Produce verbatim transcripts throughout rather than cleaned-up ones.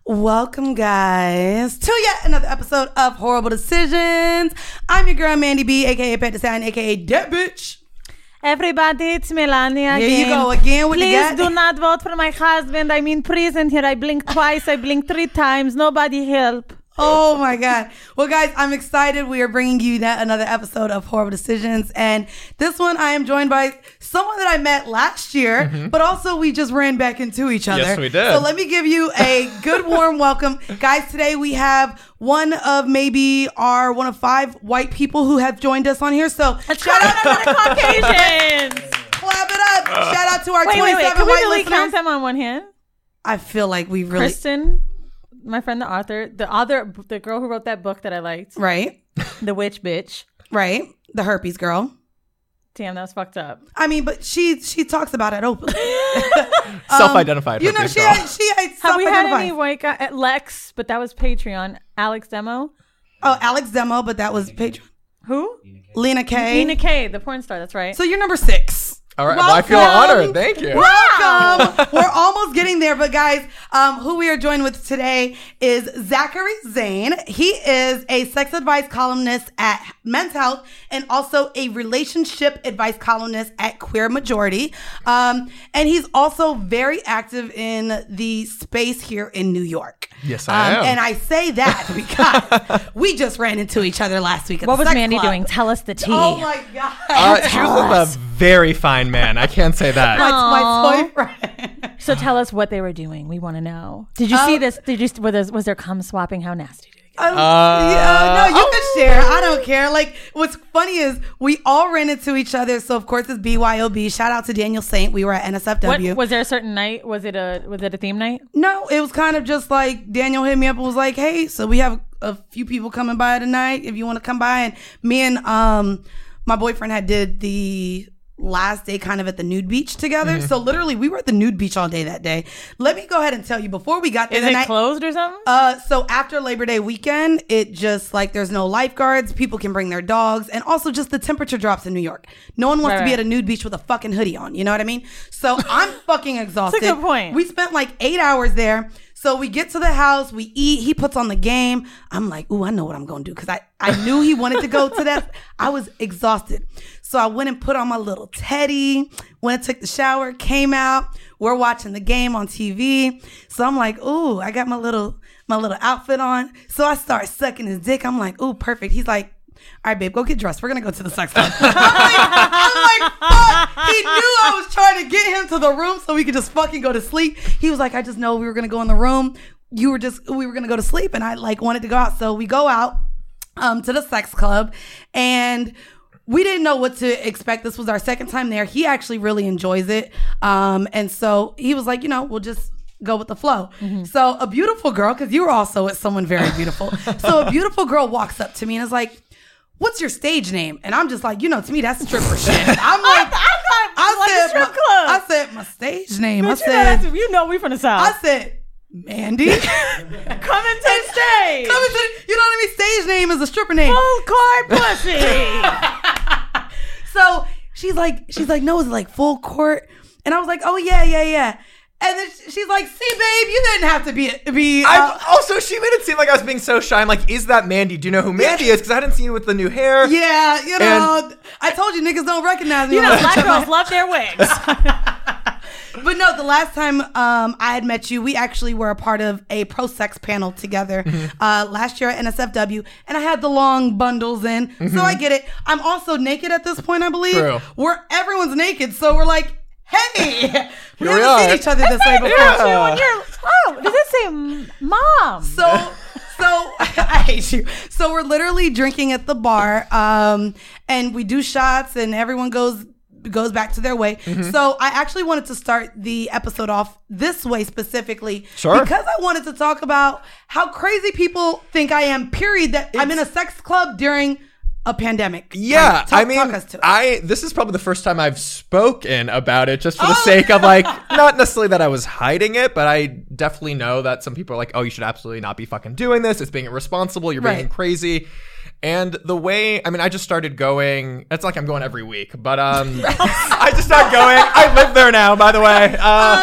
Welcome, guys, to yet another episode of Horrible Decisions. I'm your girl, Mandy B, a k a. Pet Design, a k a. That Bitch. Everybody, it's Melania again. Here you go again with Please the do not vote for my husband. I'm in prison here. I blinked twice. I blinked three times. Nobody help. Oh my God. Well, guys, I'm excited. We are bringing you that another episode of Horrible Decisions. And this one, I am joined by someone that I met last year, mm-hmm. but also we just ran back into each other. Yes, we did. So let me give you a good, warm welcome. Guys, today we have one of maybe our one of five white people who have joined us on here. So shout out to the Caucasians. Clap it up. Uh, shout out to our wait, twenty-seven wait, wait. Can we white really listeners. count them on one hand? I feel like we really... Kristen, my friend, the author, the author, the girl who wrote that book that I liked. Right. The witch bitch. Right. The herpes girl. Damn, that was fucked up. I mean, but she she talks about it openly. Self-identified. Um, you know, she had, she had Have we had any white guy at Lex? But that was Patreon. Alex Demo. Oh, Alex Demo, but that was Patreon. Who? Lena K. Lena K, the porn star. That's right. So you're number six. All right. Well, I feel honored. Thank you. Welcome. We're almost getting there. But guys, um, who we are joined with today is Zachary Zane. He is a sex advice columnist at Men's Health and also a relationship advice columnist at Queer Majority. Um, and he's also very active in the space here in New York. Yes, I um, am. And I say that because we just ran into each other last week at What the was sex Mandy club. doing? Tell us the tea. Oh my God. Uh, she was with a very fine man. I can't say that. my, my boyfriend. So tell us what they were doing. We want to know. Did you Um, see this? Did you? Was there, was there cum swapping? How nasty did it get? Um, Uh, yeah, no, you oh. can share. I don't care. Like, what's funny is we all ran into each other. So of course it's B Y O B. Shout out to Daniel Saint. We were at N S F W. What, was there a certain night? Was it a was it a theme night? No, it was kind of just like Daniel hit me up and was like, "Hey, so we have a few people coming by tonight. If you want to come by." And me and um my boyfriend had did the last day kind of at the nude beach together. Mm-hmm. So literally we were at the nude beach all day that day. Let me go ahead and tell you before we got there. Is the it night, closed or something? Uh, so after Labor Day weekend, it just like there's no lifeguards. People can bring their dogs, and also just the temperature drops in New York. No one wants right, to be right. at a nude beach with a fucking hoodie on. You know what I mean? So I'm fucking exhausted. That's a good point. We spent like eight hours there. So we get to the house, we eat, he puts on the game. I'm like, ooh, I know what I'm going to do. Because I, I knew he wanted to go to that. I was exhausted. So I went and put on my little teddy, went and took the shower, came out. We're watching the game on T V. So I'm like, ooh, I got my little my little outfit on. So I start sucking his dick. I'm like, ooh, perfect. He's like, all right, babe, go get dressed. We're going to go to the sex club. I'm like, I'm like, fuck. He knew I was trying to get him to the room so we could just fucking go to sleep. He was like, I just know we were going to go in the room. You were just, we were going to go to sleep. And I like wanted to go out. So we go out um, to the sex club and we didn't know what to expect. This was our second time there. He actually really enjoys it. Um, and so he was like, you know, we'll just go with the flow. Mm-hmm. So a beautiful girl, because you were also with someone very beautiful. So a beautiful girl walks up to me and is like, what's your stage name? And I'm just like, you know, to me, that's stripper shit. I'm like, I, I, I, like said, a strip my, club. I said, my stage name. But I you said, know, you know we from the South. I said, Mandy. Come into the stage. Come into, you know what I mean? Stage name is a stripper name. Full court pussy. So she's like, she's like, no, it's like full court. And I was like, oh yeah, yeah, yeah. And then she's like, see, babe, you didn't have to be, be. Uh, I, also, she made it seem like I was being so shy. I'm like, is that Mandy? Do you know who Mandy is? Because I hadn't seen you with the new hair. Yeah, you know, And- I told you niggas don't recognize me. You know, black girls love their wigs. But no, the last time um, I had met you, we actually were a part of a pro-sex panel together mm-hmm. uh, last year at N S F W, and I had the long bundles in, mm-hmm. so I get it. I'm also naked at this point, I believe. True. Where everyone's naked, so we're like, hey, we Here we haven't are. seen each other this way before. Yeah. When you're, oh, does it say m- mom? So, so I hate you. So we're literally drinking at the bar, um, and we do shots, and everyone goes goes back to their way. Mm-hmm. So I actually wanted to start the episode off this way specifically, sure, because I wanted to talk about how crazy people think I am. Period. That it's, I'm in a sex club during a pandemic. Yeah, talk, I mean, talk us to it. I this is probably the first time I've spoken about it, just for the Oh. sake of like, not necessarily that I was hiding it, but I definitely know that some people are like, oh, you should absolutely not be fucking doing this. It's being irresponsible. You're being Right. crazy. And the way, I mean, I just started going, it's like I'm going every week, but um, I just started going. I live there now, by the way. Uh, Uh,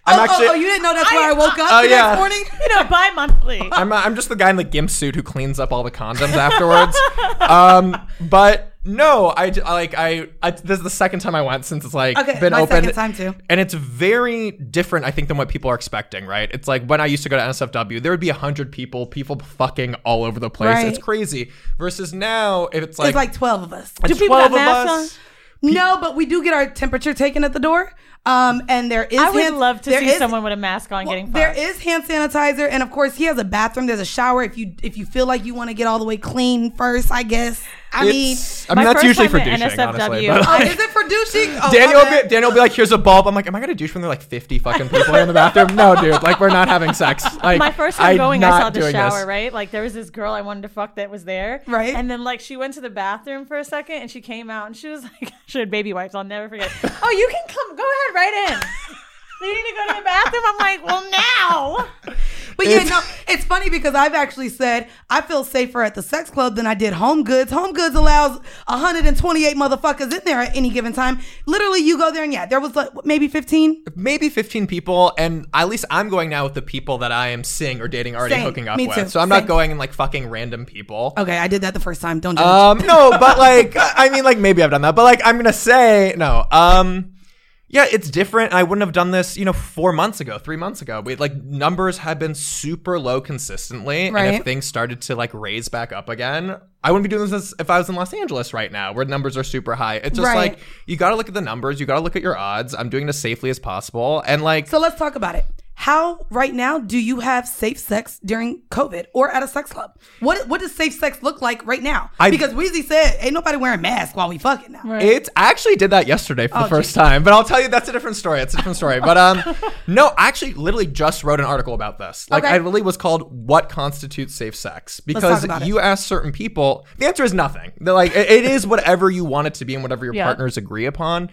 I'm oh, actually. oh, oh, you didn't know that's why I, I- woke up Oh, the yeah. next morning? You know, bi-monthly. I'm, I'm just the guy in the gimp suit who cleans up all the condoms afterwards. um, but no, I I- like I, I. This is the second time I went since it's like Okay, been my open. second time too. And it's very different, I think, than what people are expecting. Right? It's like when I used to go to N S F W, there would be a hundred people, people fucking all over the place. Right. It's crazy. Versus now, if it's like It's like twelve of us. it's Do people twelve have of masks us. No, but we do get our temperature taken at the door. Um, and there is I would hand- love to there see is- someone with a mask on getting There fucked. is hand sanitizer, and of course he has a bathroom. There's a shower if you if you feel like you want to get all the way clean first. I guess. I mean, It's- I mean, My that's first usually for time at douching, honestly. N S F W, But, oh, like, is it for douching? Oh, Daniel, my will bad. be, Daniel will be like, "Here's a bulb." I'm like, "Am I gonna douche when there are like fifty fucking people in the bathroom?" No, dude. Like, we're not having sex. Like, My first time I'm going, I not saw the doing shower, this. right? Like, there was this girl I wanted to fuck that was there. Right. And then, like, she went to the bathroom for a second and she came out and she was like, she had baby wipes. I'll never forget. Oh, you can come. Go ahead, right in. You need to go to the bathroom? I'm like, well, now. But yeah, It's- no, it's funny because I've actually said I feel safer at the sex club than I did Home Goods. Home Goods allows one hundred twenty-eight motherfuckers in there at any given time. Literally, you go there and yeah, there was like maybe fifteen. Maybe fifteen people, and at least I'm going now with the people that I am seeing or dating already Same. hooking up Me with. too. So I'm Same. not going and like fucking random people. Okay, I did that the first time. Don't judge. Um, no, but like, I mean, like maybe I've done that, but like, I'm gonna say no. Um, yeah, it's different. I wouldn't have done this, you know, four months ago, three months ago. We like numbers have been super low consistently, and Right. if things started to like raise back up again, I wouldn't be doing this if I was in Los Angeles right now, where numbers are super high. It's just Right. like you got to look at the numbers, you got to look at your odds. I'm doing it as safely as possible, and like, So let's talk about it. How right now do you have safe sex during COVID or at a sex club? What what does safe sex look like right now? I- because Weezy said ain't nobody wearing masks while we fucking now. Right. It's I actually did that yesterday for the Oh, first geez. time, but I'll tell you that's a different story. It's a different story. But um, no, I actually literally just wrote an article about this. Like Okay. I literally was called "What Constitutes Safe Sex?" Because about it. you ask certain people, the answer is nothing. They're like it, it is whatever you want it to be and whatever your Yeah. partners agree upon.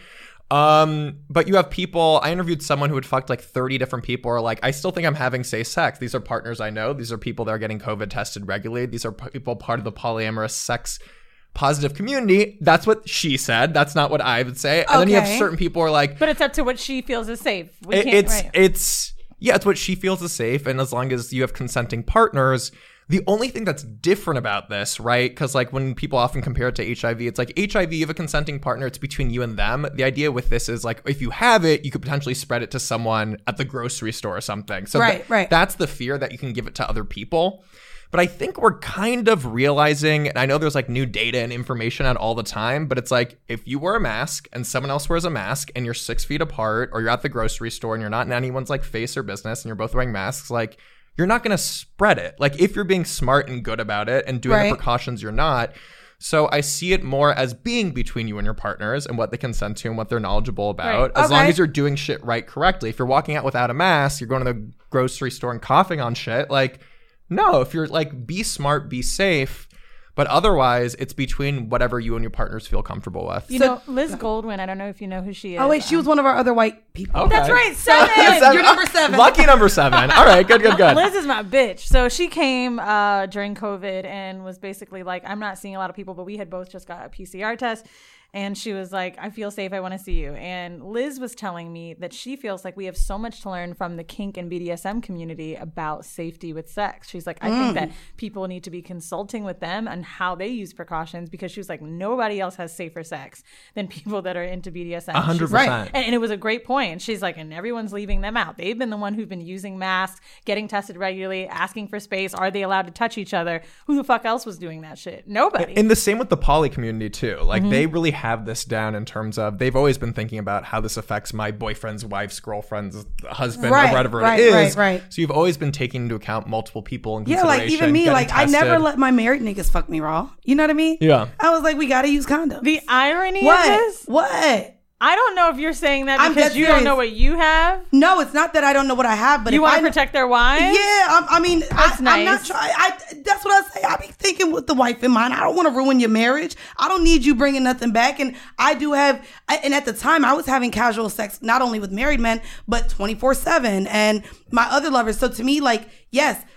Um, but you have people. I interviewed someone who had fucked like thirty different people. Or like, I still think I'm having safe sex. These are partners I know. These are people that are getting COVID tested regularly. These are people part of the polyamorous sex positive community. That's what she said. That's not what I would say. And then you have Okay. certain people who are like, But it's up to what she feels is safe. We it- can't, it's right. it's yeah, it's what she feels is safe, and as long as you have consenting partners. The only thing that's different about this, right? Because like when people often compare it to H I V, it's like H I V, you have a consenting partner, it's between you and them. The idea with this is like if you have it, you could potentially spread it to someone at the grocery store or something. So Right, th- right. that's the fear that you can give it to other people. But I think we're kind of realizing, and I know there's like new data and information out all the time, but it's like if you wear a mask and someone else wears a mask and you're six feet apart, or you're at the grocery store and you're not in anyone's like face or business and you're both wearing masks, like you're not going to spread it. Like if you're being smart and good about it and doing Right. the precautions, you're not. So I see it more as being between you and your partners and what they consent to and what they're knowledgeable about. Right. As long Okay. as you're doing shit right correctly. If you're walking out without a mask, you're going to the grocery store and coughing on shit, like no, if you're like, be smart, be safe, but otherwise it's between whatever you and your partners feel comfortable with. You So- know, Liz Goldwyn, I don't know if you know who she is. Oh wait, she was one of our other white people. Okay. That's right, seven. Seven. You're number seven. Lucky number seven. All right, good, good, good. Liz is my bitch. So she came uh, during COVID and was basically like, I'm not seeing a lot of people, but we had both just got a P C R test. And she was like, I feel safe. I want to see you. And Liz was telling me that she feels like we have so much to learn from the kink and B D S M community about safety with sex. She's like, I think that people need to be consulting with them on how they use precautions, because she was like, nobody else has safer sex than people that are into B D S M. A hundred She's like- percent. and, and it was a great point. And she's like, and everyone's leaving them out. They've been the one who've been using masks, getting tested regularly, asking for space. Are they allowed to touch each other? Who the fuck else was doing that shit? Nobody. And the same with the poly community too. Like Mm-hmm. they really have this down in terms of they've always been thinking about how this affects my boyfriend's wife's girlfriend's husband Right, or whatever right, it is. right, right. So you've always been taking into account multiple people in Yeah, consideration. like even me, getting like I never tested. let my married niggas fuck me raw. You know what I mean? Yeah. I was like, we gotta use condoms. the irony of what? this, What? I don't know if you're saying that I'm because dead you don't serious. know what you have. No, it's not that I don't know what I have, but You if want I to protect their wives? Yeah, I, I mean, I, I'm not nice. trying. I that's what I say. I be thinking with the wife in mind. I don't want to ruin your marriage. I don't need you bringing nothing back. And I do have. I, and at the time, I was having casual sex not only with married men but twenty-four seven and my other lovers. So to me, like, yes,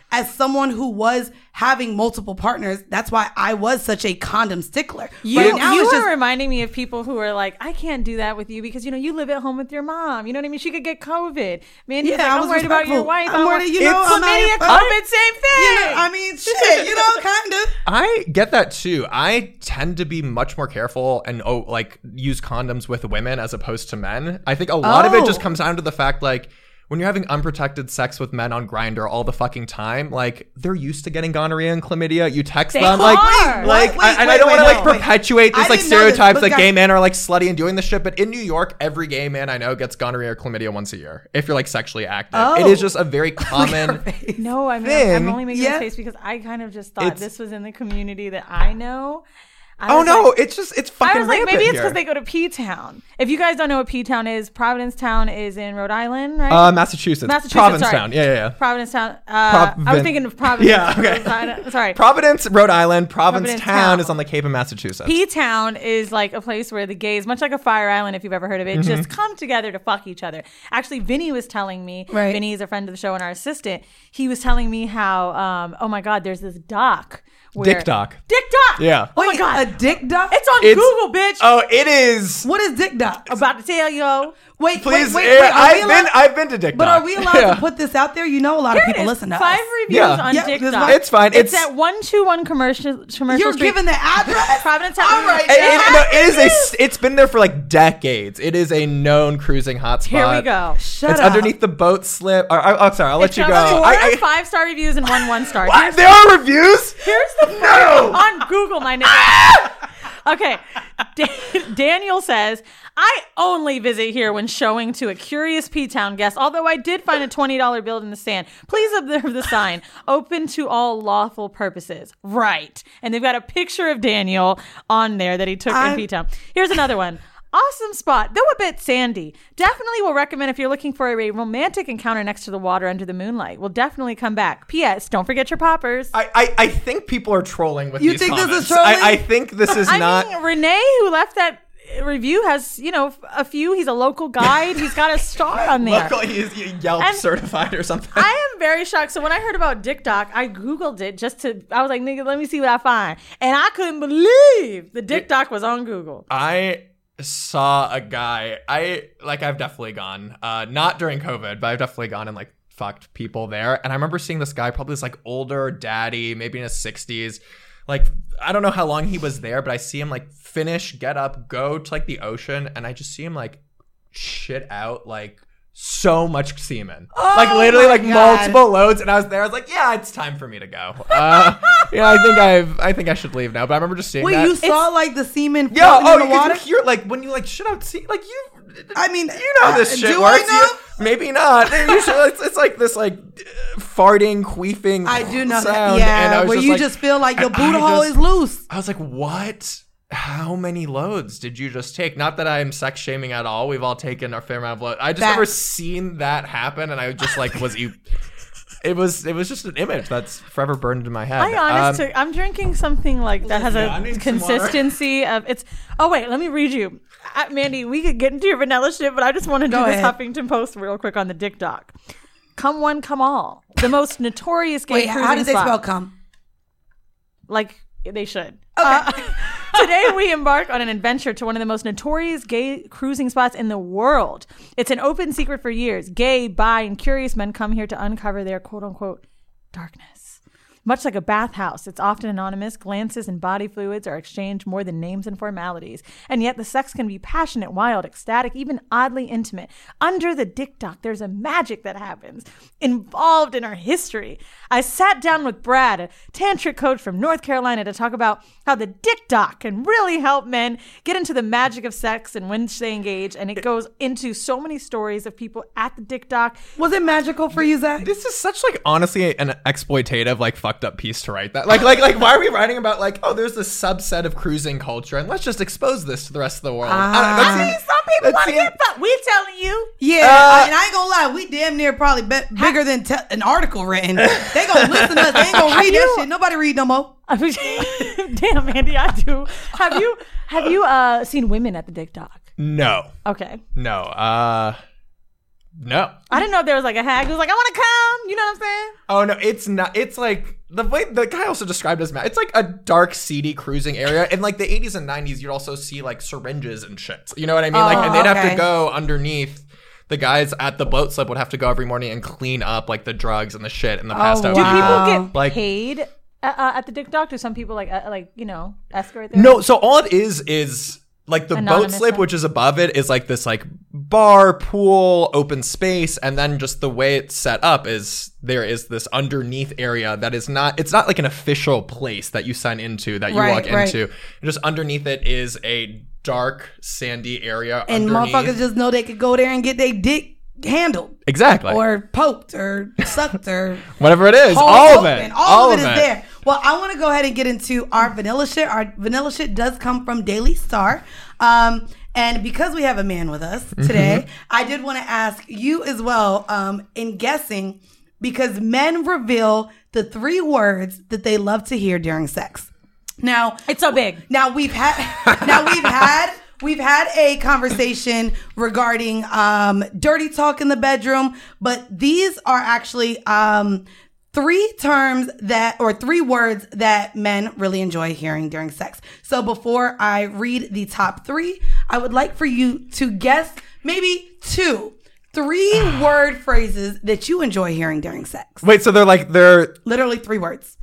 as someone who was having multiple partners, that's why I was such a condom stickler. You, right now you it's are just, reminding me of people who are like, I can't do that with you because, you know, you live at home with your mom. You know what I mean? She could get COVID. Man, yeah, like, I I'm was worried about your respectful. wife. I'm worried, you know, It's- I'm not here chlamydia, for- COVID, same thing. You know, I mean, shit, you know, kind of. I get that too. I tend to be much more careful and oh, like use condoms with women as opposed to men. I think a lot of it Oh. just comes down to the fact like when you're having unprotected sex with men on Grindr all the fucking time, like they're used to getting gonorrhea and chlamydia. You text They them like, are. like, Wait, I, and wait, I don't want to wait, like no, wait. perpetuate I this like didn't know this, stereotypes but that guys- gay men are like slutty and doing this shit. But in New York, every gay man I know gets gonorrhea or chlamydia once a year if you're like sexually active. Oh. It is just a very common. No, I mean, thing. I'm only making Yeah. this face because I kind of just thought It's- this was in the community that I know. I Oh was no, like- it's just it's fucking I was like, rampant maybe it's here. because they go to P-Town. If you guys don't know what P-Town is, Providencetown is in Rhode Island, right? uh, Massachusetts, Massachusetts, Provincetown. sorry. Yeah, yeah, yeah. Providencetown. Uh, I was Provin- thinking of Providence. Yeah, okay. Sorry. sorry. Providence, Rhode Island. Provincetown Providencetown. is on the Cape of Massachusetts. P-Town is like a place where the gays, much like a fire island, if you've ever heard of it, Mm-hmm. just come together to fuck each other. Actually, Vinny was telling me, Right. Vinny is a friend of the show and our assistant, he was telling me how, um, oh my God, there's this doc. Where, Dick doc. Dick doc! Yeah. Oh my Wait, God. a dick doc? It's on It's- Google, bitch. Oh, it is. What is dick doc? About to tell you. Wait, Please, wait, eh, wait, wait. Are we I've allowed- been, I've been to Dick but Doc. are we allowed Yeah. to put this out there? You know, a lot of Here it people is. listen to Five us. reviews Yeah. on Yeah, Dick this is Doc. fine. It's fine. It's, It's at one two one commercial commercial You're Street. giving the address? Providencetown. All right. It, it- no, it is a. Yes. It's been there for like decades. It is a known cruising hotspot. Here we go. Shut it's up. underneath the boat slip. Or, oh, sorry, I'll let It's you got go. Four I, I, five star reviews and one one star. what? Here's, There are reviews. here's the No. on Google, my nigga. Okay. Dan- Daniel says, I only visit here when showing to a curious P-Town guest, although I did find a twenty dollar bill in the sand. Please observe the sign, open to all lawful purposes. Right. And they've got a picture of Daniel on there that he took I- in P-Town. Here's another one. Awesome spot, though a bit sandy. Definitely will recommend if you're looking for a romantic encounter next to the water under the moonlight. We'll definitely come back. P S. Don't forget your poppers. I, I, I think people are trolling with You these think this is comments. trolling? I, I think this is I not. mean, Renee, who left that review, has, you know, a few. He's a local guide. He's got a star on there. Luckily, he's Yelp And certified or something. I am very shocked. So when I heard about Dick Doc, I Googled it just to, I was like, nigga, let me see what I find. And I couldn't believe the Dick Doc was on Google. I saw a guy. I like. I've definitely gone. Uh, not during COVID, but I've definitely gone and like fucked people there. And I remember seeing this guy, probably this like older daddy, maybe in his sixties. Like I don't know how long he was there, but I see him like finish, get up, go to like the ocean, and I just see him like shit out like so much semen, Oh like literally my like God. multiple loads. And I was there. I was like, yeah, it's time for me to go. Uh, yeah, I think I've. I think I should leave now. But I remember just seeing Wait, that. you saw like the semen Yeah, floating oh, in the because water? you hear like when you like shit out, see, like you. I mean, you know this uh, shit do works. I know? You- maybe not. Usually, it's, it's like this like uh, farting, queefing. I do know sound, that. and I Yeah, was where just you like- just feel like your and boot I hole just- is loose. I was like, what? How many loads did you just take? Not that I'm sex shaming at all. We've all taken a fair amount of loads. I just Facts. never seen that happen, and I just like was you. It was it was just an image that's forever burned in my head. I honest Um, to, I'm drinking something like that has Yeah, I a need some consistency of it's. Oh wait, let me read you, uh, Mandy. We could get into your vanilla shit, but I just want to do Go this ahead. Huffington Post real quick on the Dick Doc. Come one, come all. The most notorious gay Wait, cruising how did they spot. spell come? Like they should. Uh, today we embark on an adventure to one of the most notorious gay cruising spots in the world. It's an open secret for years. Gay, bi, and curious men come here to uncover their quote unquote darkness. Much like a bathhouse, it's often anonymous. Glances and body fluids are exchanged more than names and formalities. And yet the sex can be passionate, wild, ecstatic, even oddly intimate. Under the Dick Doc, there's a magic that happens involved in our history. I sat down with Brad, a tantric coach from North Carolina, to talk about how the Dick Doc can really help men get into the magic of sex and when they engage. And it goes into so many stories of people at the Dick Doc. Was it magical for you, Zach? This is such like honestly an exploitative like fucked up piece to write that like like like why are we writing about like oh there's this subset of cruising culture and let's just expose this to the rest of the world. I don't know, that Ah. seems- Some people that want to seems- get fucked. We telling you. Yeah, Uh, I, and I ain't gonna lie, we damn near probably be, bigger than te- an article written. They gonna listen to us. They ain't gonna read that you- shit. Nobody read no more. Damn, Andy, I do. Have you have you uh seen women at the Dick Doc? No, Okay. no. Uh, No. I didn't know if there was like a hag who's like, I want to come. You know what I'm saying? Oh no, it's not. It's like the way the guy also described it as Matt. It's like a dark, seedy cruising area. In like the eighties and nineties, you'd also see like syringes and shit. You know what I mean? Oh, like, and they'd have okay. to go underneath. The guys at the boat slip would have to go every morning and clean up like the drugs and the shit and the passed Oh, out Do wow. people. people get Like- paid uh, uh, at the Dick Doctor? Some people like, uh, like you know, escort there? No, so all it is is like the Anonymous boat slip, stuff? which is above it, is like this like bar, pool, open space, and then just the way it's set up is there is this underneath area that is not. It's not like an official place that you sign into that you Right, walk right. into. Just underneath it is a dark, sandy area. And underneath. motherfuckers just know they could go there and get their dick handled exactly or poked or sucked or whatever it is, hauled all of open. it, All, of it is there. Well, I want to go ahead and get into our vanilla shit. Our vanilla shit does come from Daily Star. Um, and because we have a man with us today, Mm-hmm. I did want to ask you as well um, in guessing, because men reveal the three words that they love to hear during sex. Now, It's so big. now we've had now we've had we've had a conversation regarding um, dirty talk in the bedroom, but these are actually um, three terms that or three words that men really enjoy hearing during sex. So before I read the top three, I would like for you to guess maybe two, three word phrases that you enjoy hearing during sex. Wait, so they're like they're Literally three words.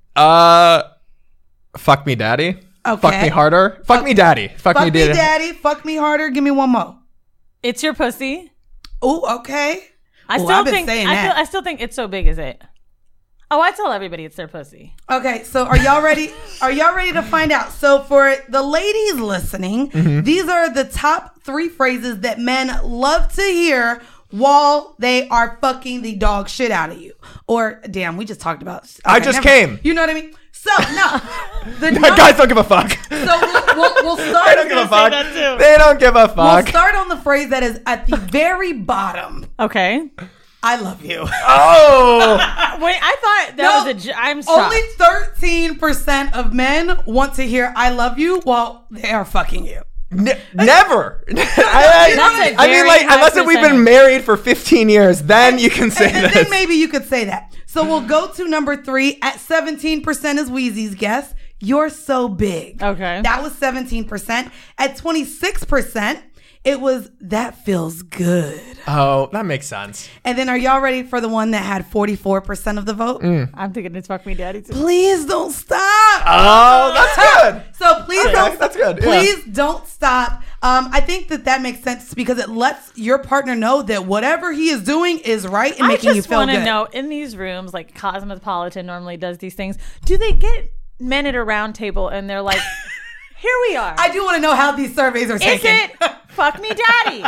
uh, fuck me, daddy. Okay. Fuck me harder. Fuck me, daddy. Fuck, Fuck me, me, daddy. daddy. Fuck me harder. Give me one more. It's your pussy. Oh, okay. I Ooh, still I've been think saying I, that. feel, I still think it's so big. Is it? Oh, I tell everybody it's their pussy. Okay, so are y'all ready? Are y'all ready to find out? So for the ladies listening, Mm-hmm. these are the top three phrases that men love to hear while they are fucking the dog shit out of you. Or damn, we just talked about. I okay, just never- came. You know what I mean? So no, the Guys don't give a fuck. So we'll, we'll, we'll They start. don't give a say fuck. that too. They don't give a We'll fuck. start on the phrase that is at the very bottom. Okay. I love you. Oh, Wait, I thought that No, was a. j- I'm shocked. Only thirteen percent of men want to hear "I love you" while they are fucking you. Ne- never. I, I, That's a I mean, very like, high unless if we've been percentage. married for fifteen years, then you can say and, and this. then maybe you could say that. So we'll go to number three at seventeen percent is Wheezy's guess. You're so big. Okay. That was seventeen percent. At twenty-six percent, it was that feels good. Oh, that makes sense. And then are y'all ready for the one that had forty-four percent of the vote? I'm thinking it's fuck me, daddy too. Please don't stop. Oh, that's good. So please Okay, don't. that's good, yeah. Please don't stop. Um, I think that that makes sense because it lets your partner know that whatever he is doing is right and I making you just feel want to good. know, in these rooms, like Cosmopolitan normally does these things, do they get men at a round table and they're like, here we are. I do want to know how these surveys are Is taken. it fuck me daddy?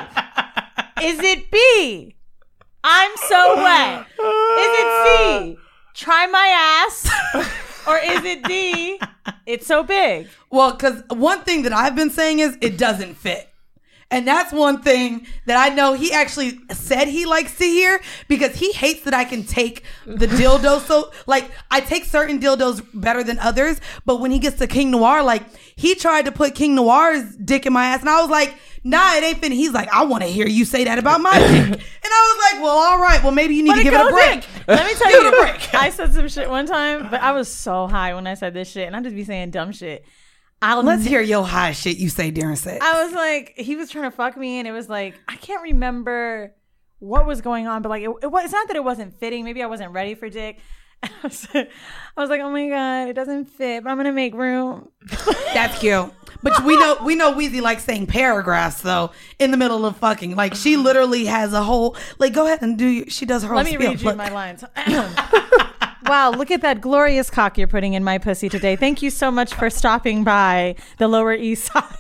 Is it B? I'm so wet. Is it C? Try my ass? Or is it D? It's so big. Well, because one thing that I've been saying is it doesn't fit. And that's one thing that I know he actually said he likes to hear because he hates that I can take the dildo. So, like, I take certain dildos better than others. But when he gets to King Noir, like, he tried to put King Noir's dick in my ass. And I was like, nah, it ain't finna. He's like, I want to hear you say that about my dick. And I was like, well, all right. Well, maybe you need But to it give it a goes break. in. Let me tell Give you, it a break. I said some shit one time, but I was so high when I said this shit. And I just be saying dumb shit. I'll Let's ne- hear your high shit you say during sex. I was like, he was trying to fuck me, and it was like, I can't remember what was going on, but like, it, it was, it's not that it wasn't fitting. Maybe I wasn't ready for dick. I was, I was like, oh my God, it doesn't fit, but I'm going to make room. That's cute. But we know we know Wheezy likes saying paragraphs though in the middle of fucking. Like she literally has a whole like go ahead and do your, she does her Let whole me spiel. read you Look. my lines. Wow, look at that glorious cock you're putting in my pussy today. Thank you so much for stopping by the Lower East Side.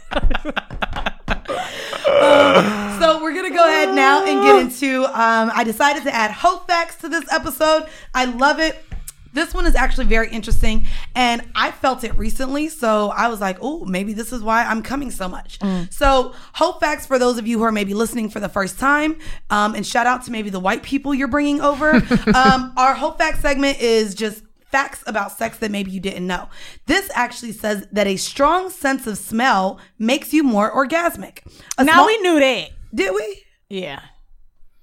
So we're gonna go ahead now and get into um I decided to add hope facts to this episode. I love it. This one is actually very interesting and I felt it recently. So I was like, oh, maybe this is why I'm coming so much. Mm. So hope facts for those of you who are maybe listening for the first time. Um, and shout out to maybe the white people you're bringing over. um, our hope fact segment is just facts about sex that maybe you didn't know. This actually says that a strong sense of smell makes you more orgasmic. A Now small- we knew that. Did we? Yeah.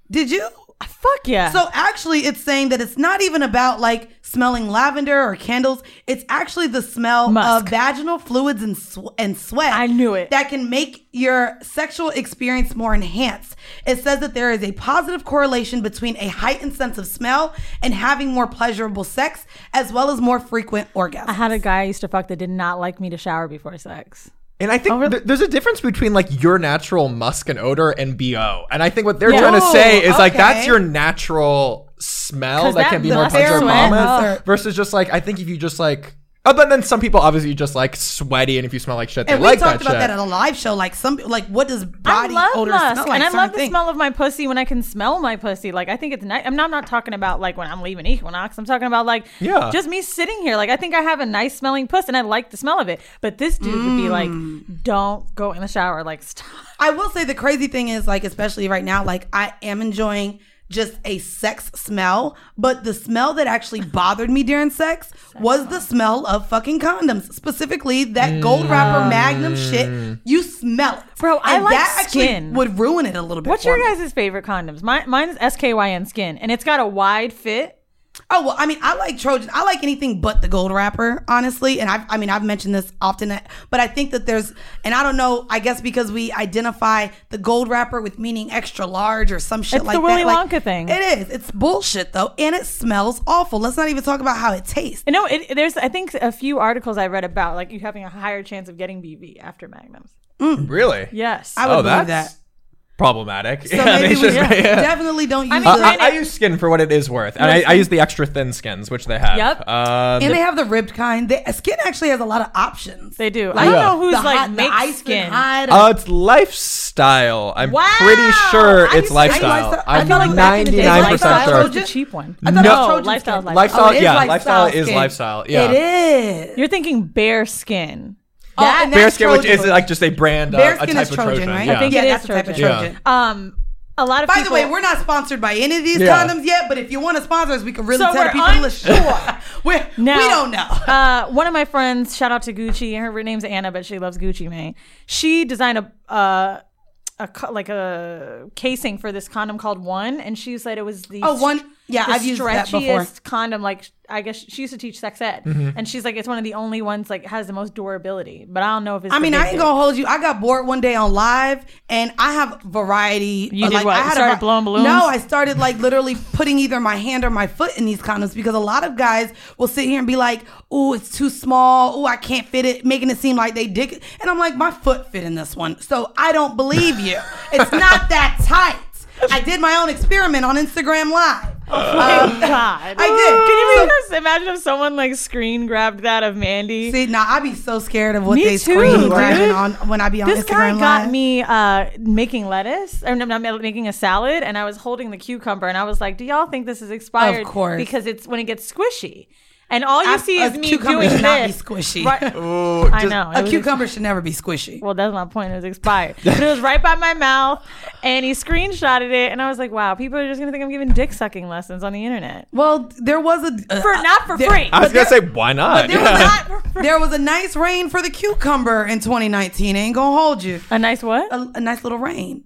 Did you? Fuck yeah. So actually, it's saying that it's not even about like smelling lavender or candles. It's actually the smell Musk. of vaginal fluids and sw- and sweat. I knew it. That can make your sexual experience more enhanced. It says that there is a positive correlation between a heightened sense of smell and having more pleasurable sex, as well as more frequent orgasms. I had a guy I used to fuck that did not like me to shower before sex. And I think Oh, really? th- there's a difference between like your natural musk and odor and B O. And I think what they're Yeah. trying to say is Oh, like okay. that's your natural smell 'Cause that, that can be more musk pleasurable sweat, moment oh. versus just like I think if you just like oh, but then some people obviously just like sweaty, and if you smell like shit, they And we like talked that about shit. that at a live show. Like some, like what does I body love odor musk, smell like? and I Certain love the things. smell of my pussy when I can smell my pussy. Like I think it's nice. I'm not, I'm not talking about like when I'm leaving Equinox. I'm talking about like Yeah. just me sitting here. Like I think I have a nice smelling puss, and I like the smell of it. But this dude would be like, "Don't go in the shower. Like stop." I will say the crazy thing is like, especially right now, like I am enjoying just a sex smell, but the smell that actually bothered me during sex was the smell of fucking condoms, specifically that gold wrapper Magnum shit. You smell it, Bro, I and like that actually skin. would ruin it a little bit. What's for your me. guys' favorite condoms? Mine, mine is S K Y N Skin, and it's got a wide fit. Oh, well, I mean, I like Trojan. I like anything but the gold wrapper, honestly. And I've, I mean, I've mentioned this often, but I think that there's, and I don't know, I guess because we identify the gold wrapper with meaning extra large or some shit It's like the that. Willy Like, Wonka thing. It is. It's bullshit, though. And it smells awful. Let's not even talk about how it tastes. You know, it, there's I think a few articles I read about like you having a higher chance of getting B V after Magnums. Really? Yes. I would Oh, believe that's that. problematic. So Yeah, maybe they we should- yeah. definitely don't use I mean, Uh, the, I, granted- I use skin for what it is worth, and I, I use the extra thin skins, which they have. Yep. Um, and they have the ribbed kind. They, skin actually has a lot of options. They do. I Like, don't Yeah. know who's the like hot- the makes ice skin. and hide. Uh, it's lifestyle. I'm Wow. pretty sure I it's used to- I lifestyle. lifestyle- I I'm feel like back in the day, ninety-nine Lifestyle percent Lifestyle sure. was the cheap one. I thought No. it was Trojan Lifestyle, skin. Lifestyle, Oh, it is yeah, lifestyle lifestyle is skin. lifestyle. Yeah, It is. You're thinking bear skin. Oh, That- and that's bearskin, which Trojan. is like just a brand, uh, a Bearskin type is of Trojan, Trojan, right? Yeah. I think yeah, it that's is the type of Trojan. Trojan. Um, a lot of By people. the way, we're not sponsored by any of these Yeah. condoms yet, but if you want to sponsor us, we can really So tell we're people to listen. unsure. We're, Now, we don't know. uh, one of my friends, shout out to Gucci. Her name's Anna, but she loves Gucci Mane. She designed a uh, a co- like a casing for this condom called One, and she said it was the Oh, One. Yeah, the I've used that before. stretchiest condom. Like I guess she used to teach sex ed, Mm-hmm. and she's like, it's one of the only ones like has the most durability. But I don't know if it's. I the mean, big I ain't dick. gonna hold you. I got bored one day on live, and I have variety. You uh, did like, what? I had Started a, va- blowing balloons? No, I started like literally putting either my hand or my foot in these condoms because a lot of guys will sit here and be like, "Ooh, it's too small. Ooh, I can't fit it," making it seem like they dig it. And I'm like, my foot fit in this one, so I don't believe you. It's not that tight. I did my own experiment on Instagram Live. Oh my god! I did. Can you So- imagine, imagine if someone like screen grabbed that of Mandy? See, now I be so scared of what Me they too, screen dude. grabbing on when I be on This guy Instagram got Live. me uh, making lettuce, or no, no, making a salad, and I was holding the cucumber, and I was like, "Do y'all think this is expired?" Of course. because it's when it gets squishy, and all you I- see a is me cucumber doing should not be this. squishy. Right- Ooh, I just- know A it was cucumber should never be squishy. Well, that's my point. It was expired, but it was right by my mouth, and he screenshotted it, and I was like, "Wow, people are just gonna think I'm giving dick sucking lessons on the internet Well, there was a uh, for not for there- free." I was But gonna say, why not? there was Yeah. Not for free. there was a nice rain for the cucumber in twenty nineteen. Ain't gonna hold you. A nice what? A, a nice little rain.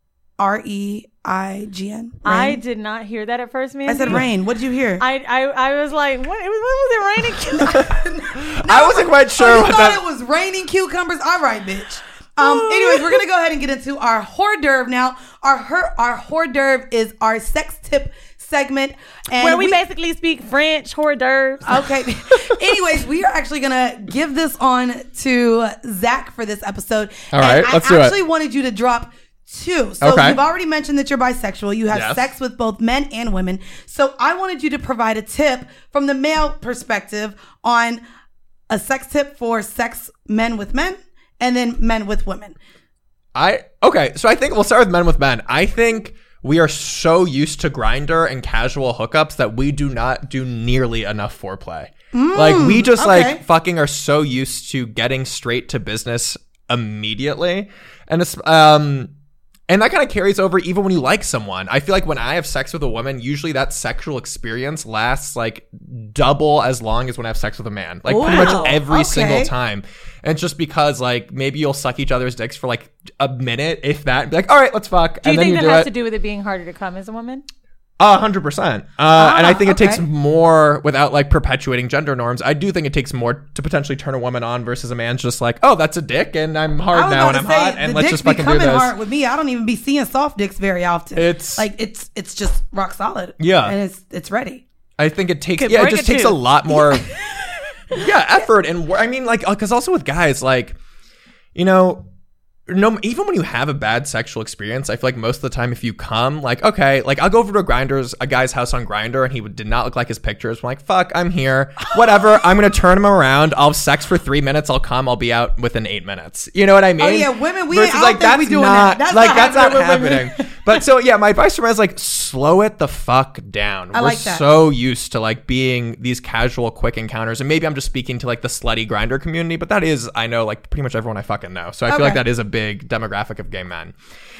R E I G N. I Rain. did not hear that at first, man. I said rain. What did you hear? I, I I was like, what? It was, when was it raining? I wasn't quite sure Oh, you what thought that. it was raining cucumbers? All right, bitch. Um. Anyways, we're gonna go ahead and get into our hors d'oeuvre now. Our her our hors d'oeuvre is our sex tip segment, and Where we, basically speak French hors d'oeuvres. Okay. Anyways, we are actually gonna give this on to Zach for this episode. All right, and let's I do it. actually wanted you to drop two. So Okay. you've already mentioned that you're bisexual. You have Yes. sex with both men and women. So I wanted you to provide a tip from the male perspective on a sex tip for sex men with men and then men with women. I okay, so I think we'll start with men with men. I think we are so used to Grindr and casual hookups that we do not do nearly enough foreplay. like we just okay. like fucking are so used to getting straight to business immediately, and it's um. And that kind of carries over even when you like someone. I feel like when I have sex with a woman, usually that sexual experience lasts like double as long as when I have sex with a man. Like pretty Wow. much every Okay. single time. And it's just because like maybe you'll suck each other's dicks for like a minute, if that. And be like, all right, let's fuck. Do you and then think you that do has it. to do with it being harder to come as a woman? A hundred percent. Uh, and I think it okay. takes more without like perpetuating gender norms. I do think it takes more to potentially turn a woman on versus a man's just like, oh, that's a dick and I'm I hard was now and about I'm to say, hot and the let's dicks just be fucking do coming this. hard with me. I don't even be seeing soft dicks very often. It's- like it's it's just rock solid. Yeah. and it's it's ready. I think it takes, Could yeah, it break just a takes a tooth. lot more, yeah, effort and wor- I mean, like, because also with guys, like, you know, no, even when you have a bad sexual experience, I feel like most of the time, if you come, like, okay, like I'll go over to a Grindr's, a guy's house on Grindr, and he did not look like his pictures. I'm like, fuck, I'm here, whatever. I'm gonna turn him around. I'll have sex for three minutes. I'll come. I'll be out within eight minutes. You know what I mean? Oh, yeah, women, we- Versus, I don't like, think we that's doing not, that. That's like not that's not happening with women. happening. But so yeah, my advice to men is like, slow it the fuck down. I We're like that. so used to like being these casual, quick encounters, and maybe I'm just speaking to like the slutty Grindr community, but that is, I know, like pretty much everyone I fucking know. So I feel Okay. like that is a big demographic of gay men.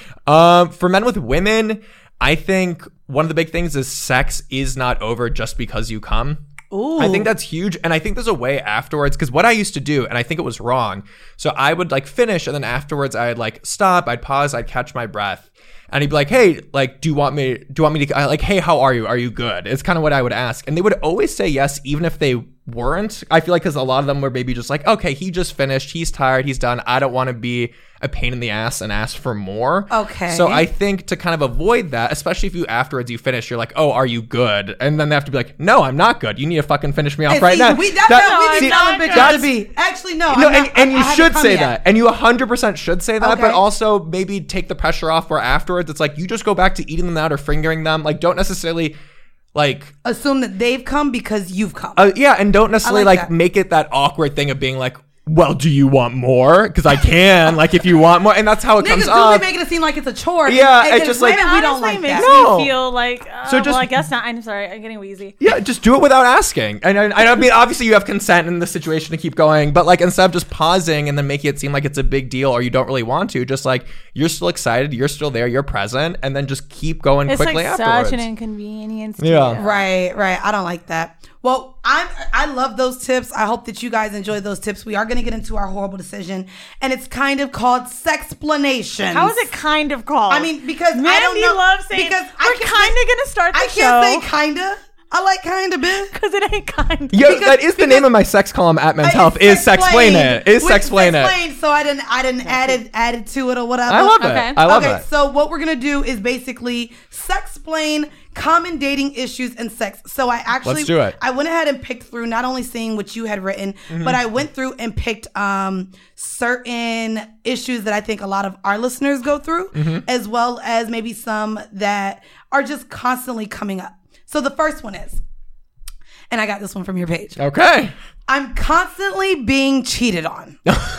Um, for men with women, I think one of the big things is sex is not over just because you come. Ooh. I think that's huge. And I think there's a way afterwards, because what I used to do, and I think it was wrong. So I would like finish, and then afterwards I'd like stop, I'd pause, I'd catch my breath. And he'd be like, hey, like, do you want me, do you want me to, like, hey, how are you? Are you good? It's kind of what I would ask. And they would always say yes, even if they weren't. I feel like because a lot of them were maybe just like, okay, he just finished. He's tired. He's done. I don't want to be a pain in the ass and ask for more. Okay. So I think to kind of avoid that, especially if you afterwards you finish, you're like, oh, are you good? And then they have to be like, no, I'm not good. You need to fucking finish me off And right see, now. We, that's That- how we see, be telling bitches that's- to be. Actually, no. no, I'm and, not- and I- you I haven't should come say yet. that. And you one hundred percent should say that. Okay. But also maybe take the pressure off where afterwards it's like you just go back to eating them out or fingering them. Like, don't necessarily, like, Assume that they've come because you've come. uh, yeah, and don't necessarily like like, that. make it that awkward thing of being like, well, do you want more? Because I can. Like, if you want more. And that's how it Niggas comes do up. be making it seem like it's a chore. Yeah, and, it's and just like- women, we don't Honestly, like makes that. No. me feel like, uh, So just- well, I guess not. I'm sorry. I'm getting wheezy. Yeah, just do it without asking. And I, I mean, obviously you have consent in the situation to keep going, but like instead of just pausing and then making it seem like it's a big deal or you don't really want to, just like you're still excited, you're still there, you're present, and then just keep going It's quickly like afterwards. such an inconvenience. To Yeah. you. Right, right. I don't like that. Well, I'm I love those tips. I hope that you guys enjoy those tips. We are going to get into our horrible decision, and it's kind of called Sexplanations. How is it kind of called? I mean, because Mandy I don't know. loves saying because we're I can't kind of say- gonna start the I can't show say kinda. I like kinda, bitch. because it ain't kind. Yeah, Because- that is the name of my sex column at Men's Health. Is Sexplain It. Is With Sexplain It. Sexplain, so I didn't I didn't add it added to it or whatever. I love Okay. it. I love okay, it. so what we're gonna do is basically sexplain common dating issues and sex. So I actually Let's do it. I went ahead and picked through not only seeing what you had written, Mm-hmm. but I went through and picked um certain issues that I think a lot of our listeners go through, Mm-hmm. as well as maybe some that are just constantly coming up. So the first one is, and I got this one from your page. Okay. I'm constantly being cheated on.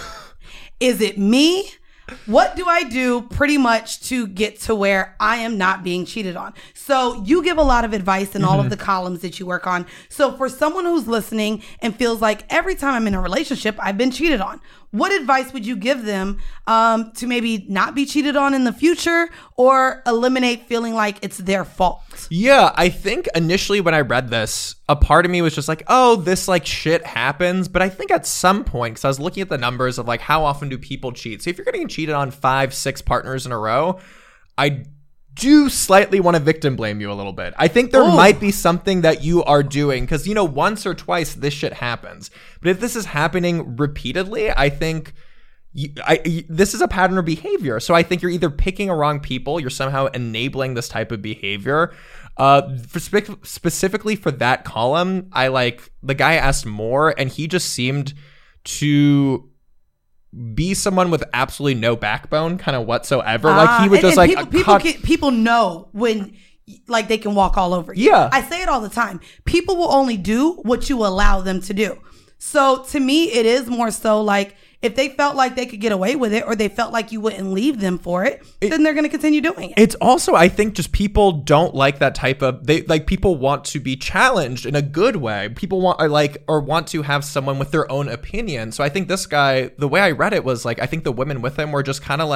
Is it me? What do I do pretty much to get to where I am not being cheated on? So you give a lot of advice in all of the columns that you work on. So for someone who's listening and feels like every time I'm in a relationship, I've been cheated on, what advice would you give them um, to maybe not be cheated on in the future or eliminate feeling like it's their fault? Yeah, I think initially when I read this, a part of me was just like, oh, this like shit happens. But I think at some point, because I was looking at the numbers of like how often do people cheat. So if you're getting cheated on five, six partners in a row, I do slightly want to victim blame you a little bit. I think there Ooh. might be something that you are doing because, you know, once or twice this shit happens. But if this is happening repeatedly, I think... You, I, you, this is a pattern of behavior. So I think you're either picking a wrong people, you're somehow enabling this type of behavior. Uh, for spe- specifically for that column, I like the guy asked more, and he just seemed to be someone with absolutely no backbone, kind of whatsoever. like he would Ah, just and- like and a people, people, cut- can, people know when like they can walk all over you. Yeah. I say it all the time. People will only do what you allow them to do. So to me, it is more so like if they felt like they could get away with it or they felt like you wouldn't leave them for it, then they're going to continue doing it. It's also, I think, just people don't like that type of, they like people want to be challenged in a good way. People want, or like, or want to have someone with their own opinion. So I think this guy, the way I read it was like, I think the women with him were just kind of like,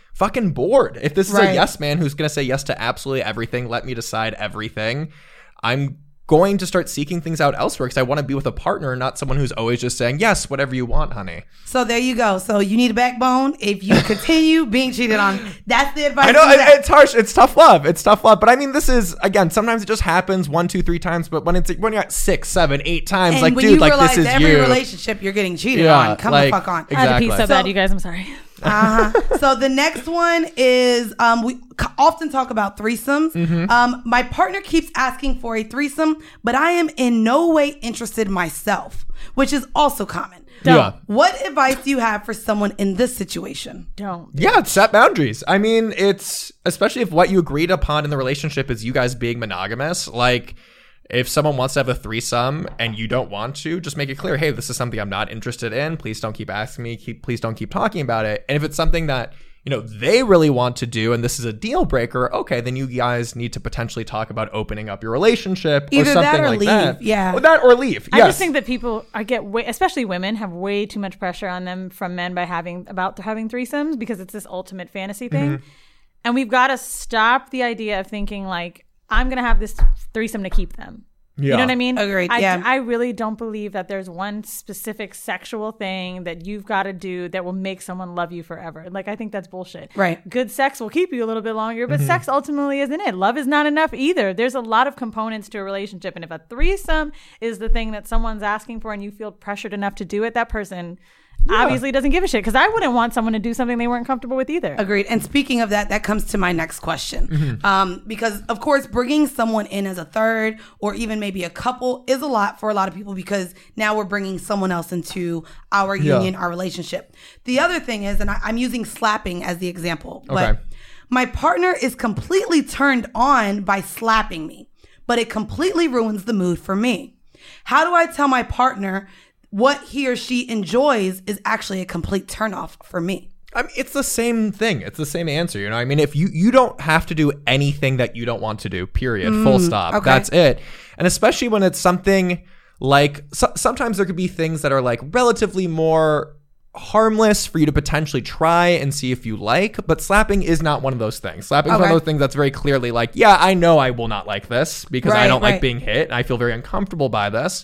fucking bored. If this is Right. a yes man who's going to say yes to absolutely everything, let me decide everything, I'm going to start seeking things out elsewhere because I want to be with a partner, not someone who's always just saying, yes, whatever you want, honey. So there you go. So you need a backbone if you continue being cheated on. That's the advice. I know you it, got. it's harsh. It's tough love. It's tough love. But I mean, this is, again, sometimes it just happens one, two, three times. But when it's when you're at six, seven, eight times, And like, when dude, you like realize this is every you. relationship you're getting cheated Yeah, on, come like, the fuck on. I had to pee so Exactly. bad, you guys. I'm sorry. Uh-huh. So the next one is um, we c- often talk about threesomes. Mm-hmm. Um, my partner keeps asking for a threesome, but I am in no way interested myself, which is also common. Don't. Yeah. What advice do you have for someone in this situation? Don't. Yeah, set boundaries. I mean, it's especially if what you agreed upon in the relationship is you guys being monogamous. Like, if someone wants to have a threesome and you don't want to, just make it clear, hey, this is something I'm not interested in. Please don't keep asking me. Keep, please don't keep talking about it. And if it's something that, you know, they really want to do and this is a deal breaker, okay, then you guys need to potentially talk about opening up your relationship Either or that something or like leave, that. yeah. Or that or leave. I yes. just think that people, I get, way, especially women, have way too much pressure on them from men by having about having threesomes because it's this ultimate fantasy thing, Mm-hmm. and we've got to stop the idea of thinking like I'm gonna have this threesome to keep them. Yeah. You know what I mean? Agreed, I, yeah. I really don't believe that there's one specific sexual thing that you've got to do that will make someone love you forever. Like, I think that's bullshit. Right. Good sex will keep you a little bit longer, Mm-hmm. but sex ultimately isn't it. Love is not enough either. There's a lot of components to a relationship. And if a threesome is the thing that someone's asking for and you feel pressured enough to do it, that person obviously doesn't give a shit. Because I wouldn't want someone to do something they weren't comfortable with either. Agreed. And speaking of that, that comes to my next question. Mm-hmm. Um, because, of course, bringing someone in as a third or even maybe a couple is a lot for a lot of people because now we're bringing someone else into our Yeah. union, our relationship. The other thing is, and I, I'm using slapping as the example, but Okay. my partner is completely turned on by slapping me, but it completely ruins the mood for me. How do I tell my partner what he or she enjoys is actually a complete turnoff for me? I mean, it's the same thing. It's the same answer. You know, I mean, if you you don't have to do anything that you don't want to do, period, full stop. okay. That's it. And especially when it's something like so, sometimes there could be things that are like relatively more harmless for you to potentially try and see if you like, but slapping is not one of those things. Slapping is one Okay. of those things that's very clearly like, yeah, I know I will not like this because I Right, don't like right. being hit and I feel very uncomfortable by this.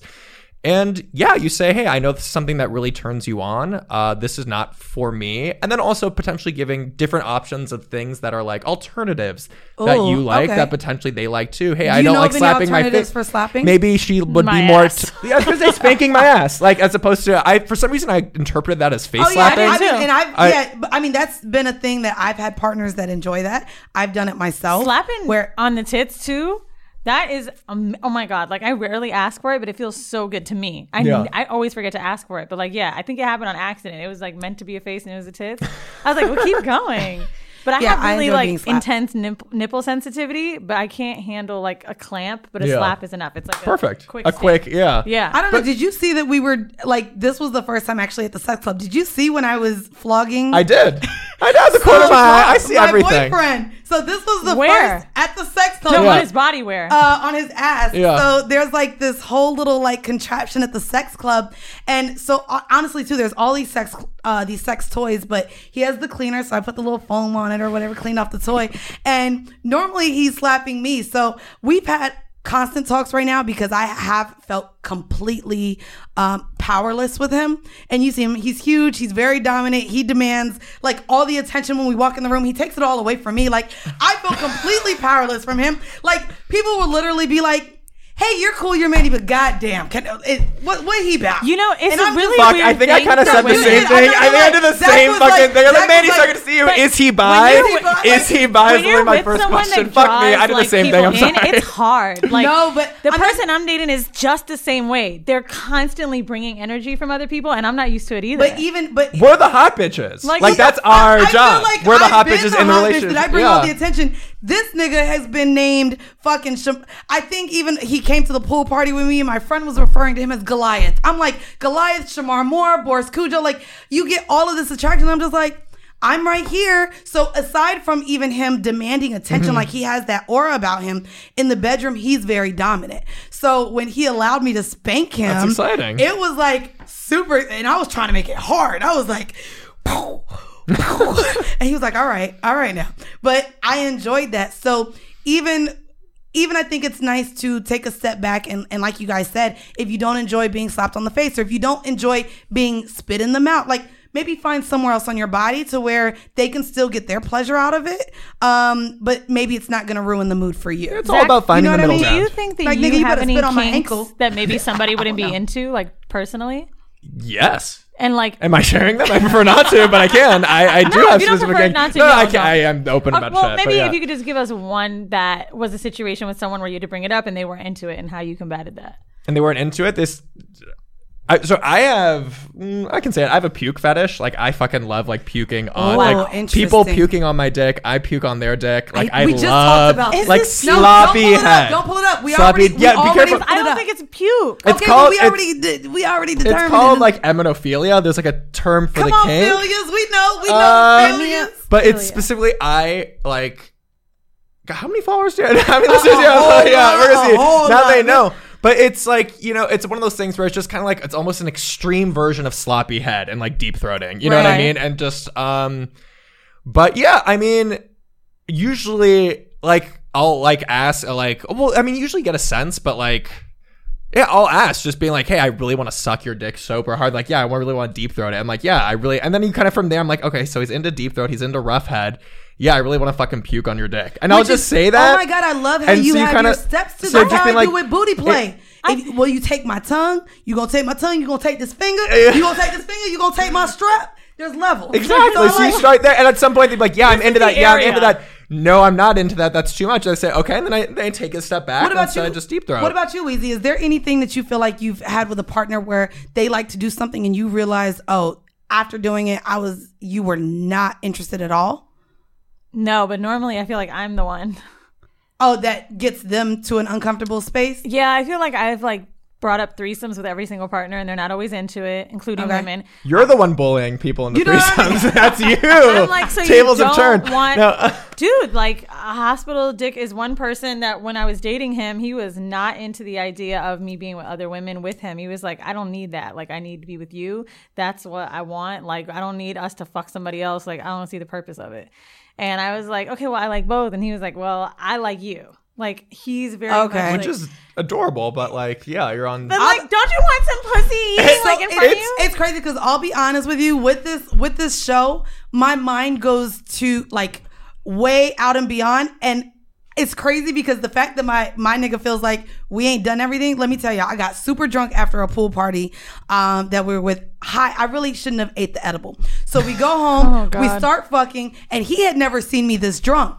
And yeah, you say, hey, I know this is something that really turns you on. Uh, this is not for me. And then also potentially giving different options of things that are like alternatives that Ooh, you like okay. that potentially they like too. Hey, I you don't know like of any slapping my alternatives face. for slapping? Maybe she would My be more. ass. T- yeah, I was gonna say spanking my ass, like as opposed to I. For some reason, I interpreted that as face Oh yeah, slapping. I mean, too. and I've I- yeah, but I mean that's been a thing that I've had partners that enjoy that. I've done it myself. Slapping where on the tits too. That is, um, oh my God. Like, I rarely ask for it, but it feels so good to me. I Yeah. I always forget to ask for it. But like, yeah, I think it happened on accident. It was like meant to be a face and it was a tits. I was like, well, keep going. But I Yeah, have I really enjoy being like slapped. intense nip- nipple sensitivity, but I can't handle like a clamp, but a Yeah. slap is enough. It's like Perfect. a quick, a stab. quick, yeah. Yeah. I don't know. Did you see that we were like this was the first time actually at the sex club? Did you see when I was flogging? I did. I did. The corner of my eye. I see my everything. boyfriend. So this was the Where? first at the sex club. No, Yeah. on his body wear. uh, on his ass. Yeah. So there's like this whole little like contraption at the sex club, and so uh, honestly too, there's all these sex uh, these sex toys, but he has the cleaner, so I put the little foam on it or whatever, clean off the toy. And normally he's slapping me, so we've had constant talks right now because I have felt completely um, powerless with him. And you see him, he's huge, he's very dominant, he demands like all the attention when we walk in the room. He takes it all away from me. Like I feel completely powerless from him. Like people will literally be like, hey, you're cool, you're manly, but goddamn, can, it, what what he about? You know, it's And a I'm really just- Fuck, weird I think I thing kind of for said the you women. same did. thing. I'm not I think I gonna did the lie. Zach same was fucking like- thing. I'm like, Zach man, was he's like- talking to see you. but Is he when bi? you're with- Is he bi? When Is you're really my with first someone question. that Fuck me. I draws, did the like, same thing. I'm people in, sorry. it's hard. Like, No, but the I'm not- person I'm dating is just the same way. They're constantly bringing energy from other people, and I'm not used to it either. but even but We're the hot bitches. Like, Like, that's I- our I feel job. like We're the I've hot been bitches the in the hot bitch relationship. that I bring yeah. all the attention. This nigga has been named fucking. Sham- I think even he came to the pool party with me, and my friend was referring to him as Goliath. I'm like Goliath, Shamar Moore, Boris Cujo. Like you get all of this attraction. I'm just like. I'm right here. So aside from even him demanding attention, Mm-hmm. like he has that aura about him in the bedroom, he's very dominant. So when he allowed me to spank him, That's exciting. it was like super, and I was trying to make it hard. I was like, pow, And he was like, all right, all right now. But I enjoyed that. So even even I think it's nice to take a step back and, and like you guys said, if you don't enjoy being slapped on the face or if you don't enjoy being spit in the mouth, like maybe find somewhere else on your body to where they can still get their pleasure out of it. Um, but maybe it's not going to ruin the mood for you. It's all about finding you know the middle what I ground. mean? Do you think that Like, you nigga, you have better any spit on my kinks ankle. that maybe somebody wouldn't be know. into, like personally? Yes. And like, Am I sharing them? I prefer not to, but I can. I, I do No, have if you don't specific prefer kinks. not to, no, no, I, can, no. I am open Uh, about well, shit. maybe but yeah. if you could just give us one that was a situation with someone where you had to bring it up and they weren't into it and how you combated that. And they weren't into it. This, I, so I have, mm, I can say it. I have a puke fetish. Like I fucking love like puking on Oh, like people interesting. puking on my dick. I puke on their dick. Like I, we just love talked about this. like Is this- no, sloppy don't pull it head. Up, don't pull it up. We Sloppy- already, we yeah, be already careful. pulled I it don't up. think it's puke. It's okay, called- but we it's- already did, we already determined. It's called it. like eminophilia. There's like a term for Come the on, kink. Philias. We know, we know Uh, Philias. But it's Philia. specifically I like. God, how many followers do you have? How many listeners do you have? whole Yeah, lot, we're gonna see. a whole Now lot. they know. But it's like, you know, it's one of those things where it's just kind of like, it's almost an extreme version of sloppy head and like deep throating. You know what I Right. mean? And just, um, but yeah, I mean, usually like I'll like ask, like, well, I mean, usually get a sense, but like, yeah, I'll ask, just being like, hey, I really want to suck your dick super hard. Like, yeah, I really want to deep throat it. I'm like, yeah, I really, and then you kind of from there, I'm like, okay, so he's into deep throat, he's into rough head. Yeah, I really want to fucking puke on your dick. And I'll Which just is- say that. Oh my God, I love how And you so you have kinda- your steps to so That's just how I being like- do with booty play. If, well, you take my tongue, you gonna take my tongue, you gonna take this finger, Yeah. you gonna take this finger, you gonna take my strap. There's levels. Exactly. So So you like- start there, and at some point they'd be like, "Yeah, I'm This into is that. the Yeah, I'm area. into that. No, I'm not into that. That's too much." I say, "Okay," and then I then I take a step back. What about instead you? of just deep throat. What about you, Weezy? Is there anything that you feel like you've had with a partner where they like to do something and you realize, oh, after doing it, I was you were not interested at all? No, but normally I feel like I'm the one. Oh, that gets them to an uncomfortable space? Yeah, I feel like I've like brought up threesomes with every single partner and they're not always into it, including Okay. women. You're the one bullying people into You know what I mean? threesomes. That's you. I'm like, so Tables you have don't turned. want, No. dude, like a hospital dick is one person that when I was dating him, he was not into the idea of me being with other women with him. He was like, I don't need that. Like, I need to be with you. That's what I want. Like, I don't need us to fuck somebody else. Like, I don't see the purpose of it. And I was like, okay, well, I like both. And he was like, well, I like you. Like, he's very Okay. much Which like, is adorable, but like, yeah, you're on. but like, don't you want some pussy eating like in front of it's, you? it's crazy because I'll be honest with you, with this with this show, my mind goes to like way out and beyond, and it's crazy because the fact that my my nigga feels like we ain't done everything. Let me tell you, I got super drunk after a pool party um, that we were with. High, I really shouldn't have ate the edible. So we go home, Oh, God. we start fucking, and he had never seen me this drunk.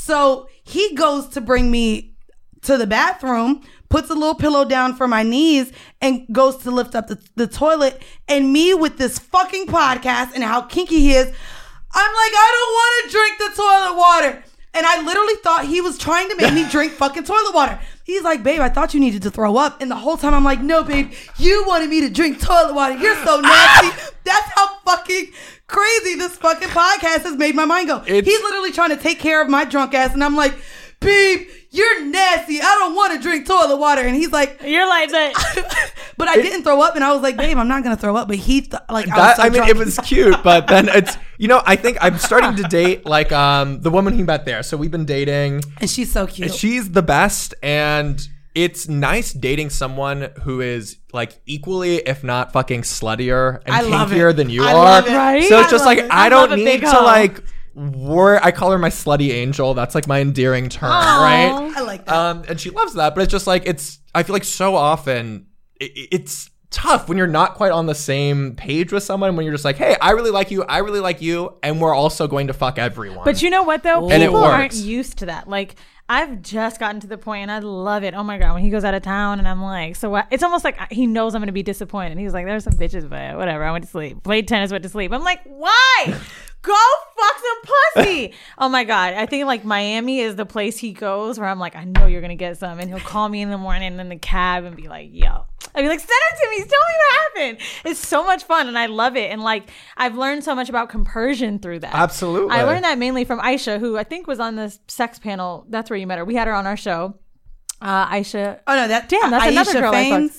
So he goes to bring me to the bathroom, puts a little pillow down for my knees, and goes to lift up the, the toilet. And me with this fucking podcast and how kinky he is, I'm like, I don't want to drink the toilet water. And I literally thought he was trying to make me drink fucking toilet water. He's like, babe, I thought you needed to throw up. And the whole time I'm like, no, babe, you wanted me to drink toilet water. You're so nasty. That's how fucking crazy this fucking podcast has made my mind go. It's- He's literally trying to take care of my drunk ass. And I'm like, babe, you're nasty. I don't want to drink toilet water. And he's like, You're like that. but I didn't throw up. And I was like, babe, I'm not going to throw up. But he, th- like, I was That, so I mean, drunk. it was cute, but then it's, you know, I think I'm starting to date like um the woman he met there. So we've been dating. And she's so cute. She's the best, and it's nice dating someone who is like equally, if not fucking sluttier and I love kinkier it. than you I are. love it. Right? So it's I just love like it. I, I don't love a need big to hoe. like wor I call her my slutty angel. That's like my endearing term, right? I like that. Um, and she loves that, but it's just like it's. I feel like so often it, it's tough when you're not quite on the same page with someone. When you're just like, hey, I really like you, I really like you, and we're also going to fuck everyone. But you know what though? And it People aren't works. used to that. Like I've just gotten to the point, and I love it. Oh my god, when he goes out of town, and I'm like, so what? It's almost like he knows I'm gonna be disappointed. He's like, there's some bitches, but whatever. I went to sleep, played tennis, went to sleep. I'm like, why? Go fuck some pussy. Oh my god, I think like Miami is the place he goes where I'm like, I know you're gonna get some, and he'll call me in the morning in the cab and be like, yo. I'd be like, send it to me. Tell me what happened. It's so much fun, and I love it. And like, I've learned so much about compersion through that. Absolutely. I learned that mainly from Aisha, who I think was on the sex panel. That's where you met her. We had her on our show. Uh, Aisha. oh, no, that Damn, that's Aisha another girl I Faines.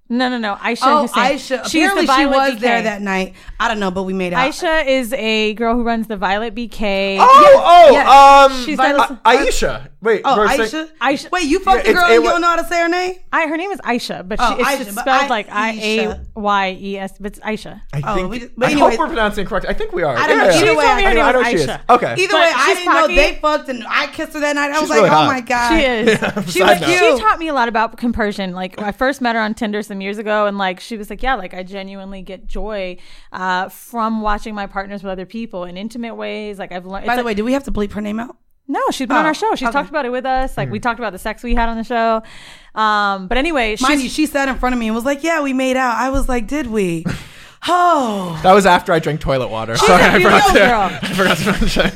No, no, no. Aisha Oh, Hussein. Aisha. She's Apparently the she Violet was B K. there that night. I don't know, but we made out. Aisha is a girl who runs the Violet B K. Oh, oh, yes. um, She's I- that- Aisha. Wait, Oh, we're saying- Aisha? Aisha. Wait, you fucked Yeah, the girl it's and you A- don't know how to say her name? I, her name is Aisha, but she, Oh, it's Aisha, just but spelled I- like I A Y E S, but it's Aisha. I Oh, think. we just- but I anyways- hope we're pronouncing it correct. I think we are. I don't know. Yeah. Either She way, told me I her know- name I know was she is. Aisha. Okay. Either But way, I she's didn't know cocky. they fucked and I kissed her that night. I She's was like, really oh hot. my God. She is. Side She was. note. She taught me a lot about compersion. Like I first met her on Tinder some years ago, and like she was like, yeah, like I genuinely get joy uh, from watching my partners with other people in intimate ways. Like I've learned. By it's the like- way, do we have to bleep her name out? No, she's been on Oh, our show. She's okay. talked about it with us. Like we talked about the sex we had on the show. Um, but anyway, Mind she's, you, she sat in front of me and was like, yeah, we made out. I was like, did we? Oh. That was after I drank toilet water. she's Sorry, a I forgot beautiful to. girl. I forgot to mention.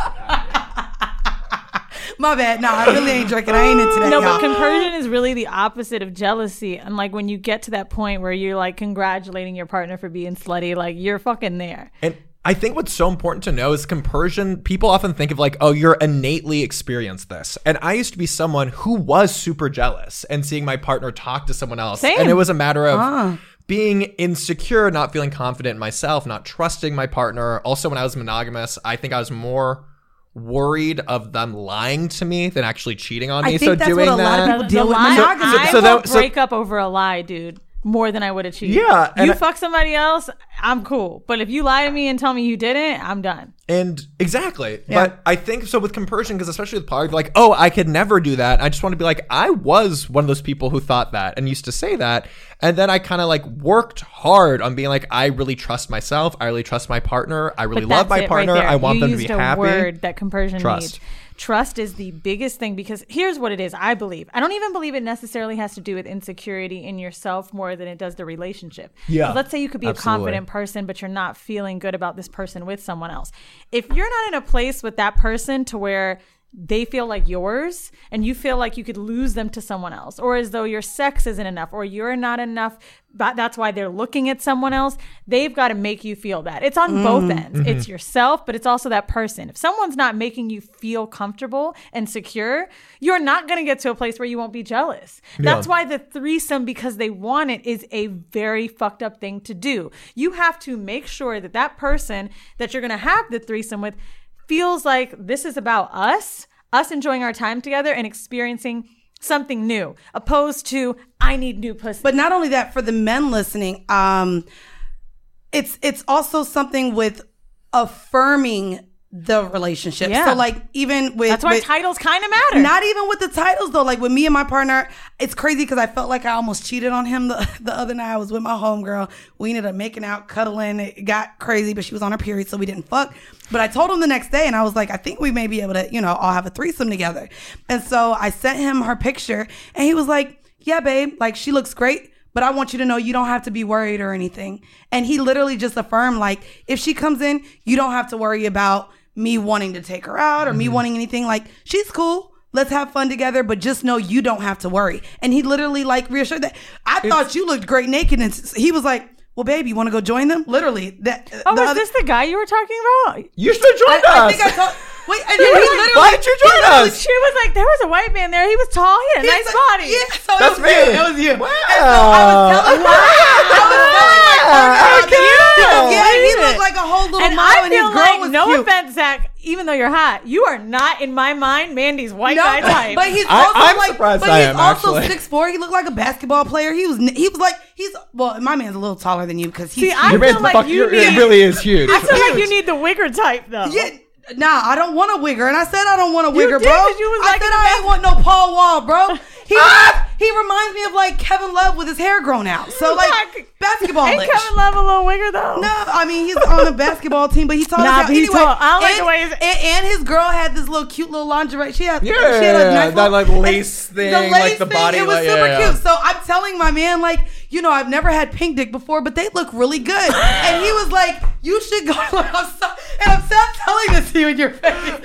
My bad. No, I really ain't drinking. I ain't into that, No, y'all. but compersion is really the opposite of jealousy. And like when you get to that point where you're like congratulating your partner for being slutty, like you're fucking there. And I think what's so important to know is compersion. People often think of like, oh, you're innately experienced this. And I used to be someone who was super jealous and seeing my partner talk to someone else. Same. And it was a matter of Ah. being insecure, not feeling confident in myself, not trusting my partner. Also, when I was monogamous, I think I was more worried of them lying to me than actually cheating on I me. think so that's doing what a lot of that, people The deal with lie- monogamy. So- I so will that- so- break up over a lie, dude. More than I would have cheated. Yeah, and You I- fuck somebody else, I'm cool. But if you lie to me and tell me you didn't, I'm done. And exactly. Yeah. But I think so with compersion, because especially with poly, like, oh, I could never do that. I just want to be like, I was one of those people who thought that and used to say that. And then I kind of like worked hard on being like, I really trust myself. I really trust my partner. I really But love that's my it right partner. there. I want You them to be used a happy. word that compersion Trust. needs. Trust is the biggest thing because here's what it is. I believe. I don't even believe it necessarily has to do with insecurity in yourself more than it does the relationship. Yeah, 'Cause let's say you could be absolutely. a confident person, but you're not feeling good about this person with someone else. If you're not in a place with that person to where they feel like yours and you feel like you could lose them to someone else, or as though your sex isn't enough or you're not enough, but that's why they're looking at someone else, they've got to make you feel that. It's on both ends. Mm-hmm. It's yourself, but it's also that person. If someone's not making you feel comfortable and secure, you're not going to get to a place where you won't be jealous. That's why the threesome, because they want it, is a very fucked up thing to do. You have to make sure that that person that you're going to have the threesome with feels like this is about us, us enjoying our time together and experiencing something new, opposed to I need new pussy. But not only that, for the men listening, um, it's it's also something with affirming the relationship. Yeah. So like even with that's why with- titles kind of matter. not even with the titles though. Like with me and my partner, it's crazy because I felt like I almost cheated on him the, the other night. I was with my homegirl. We ended up making out, cuddling. It got crazy, but she was on her period, so we didn't fuck. But I told him the next day, and I was like, I think we may be able to, you know, all have a threesome together. And so I sent him her picture, and he was like, yeah, babe, like she looks great. But I want you to know you don't have to be worried or anything. And he literally just affirmed, like, if she comes in, you don't have to worry about me wanting to take her out or me wanting anything. Like, she's cool. Let's have fun together, but just know you don't have to worry. And he literally, like, reassured that. I thought you looked great naked. And he was like, well, babe, you want to go join them? Literally. That, oh, the was other- this the guy you were talking about? You should have joined I, I us. think I told. Wait, and You then he were- literally. Why did you join he us? She was like, there was a white man there. He was tall. He had a He's nice like- body. Yeah, so That's it was me. you. It was you. Wow. And so I was telling her. I was telling my partner Okay. that- Yeah, he Cute. looked like a whole little And model, I and his feel girl like, was no cute. offense, Zach, even though you're hot, you are not in my mind Mandy's white No, guy type. but he's I- also I'm like, surprised but I he's am, also actually. six four. He looked like a basketball player. He was, he was like, he's well, my man's a little taller than you because he's See, I Your feel man's like fuck- you you're- need- it really is huge. I feel like huge. you need the wigger type though. yeah. Nah, I don't want a wigger, and I said I don't want a You wigger, did, bro. 'cause you was I like said in the I ain't want no Paul Wall, bro. He he reminds me of like Kevin Love with his hair grown out. So like Zach, basketball. Ain't Kevin Love a little wigger though? No, I mean he's on a basketball team, but he's tall. Nah, as hell. but he's Anyway, tall. I don't like and, the way he's- and, and his girl had this little cute little lingerie. She had Yeah, she had a nice that, little- like, lace thing, the like, lace the thing, body, It was like, super yeah, yeah. cute. So I'm telling my man, like, you know, I've never had pink dick before, but they look really good. And he was like, you should go. Like, I'm so, and I'm so telling this to you in your face.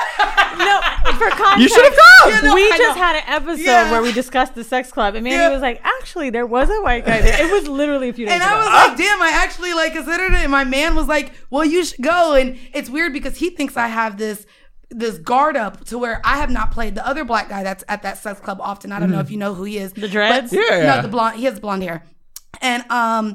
No, for context, You should have gone. You know, we I just know. had an episode Yeah. where we discussed the sex club, and Mandy Yeah. was like, "Actually, there was a white guy there." It was literally a few days And ago. I was like, damn, I actually like considered it. And my man was like, well, you should go. And it's weird because he thinks I have this this guard up to where I have not played the other black guy that's at that sex club often. I don't know if you know who he is. The dreads? But- Yeah, yeah. No, the blonde. He has blonde hair. And um,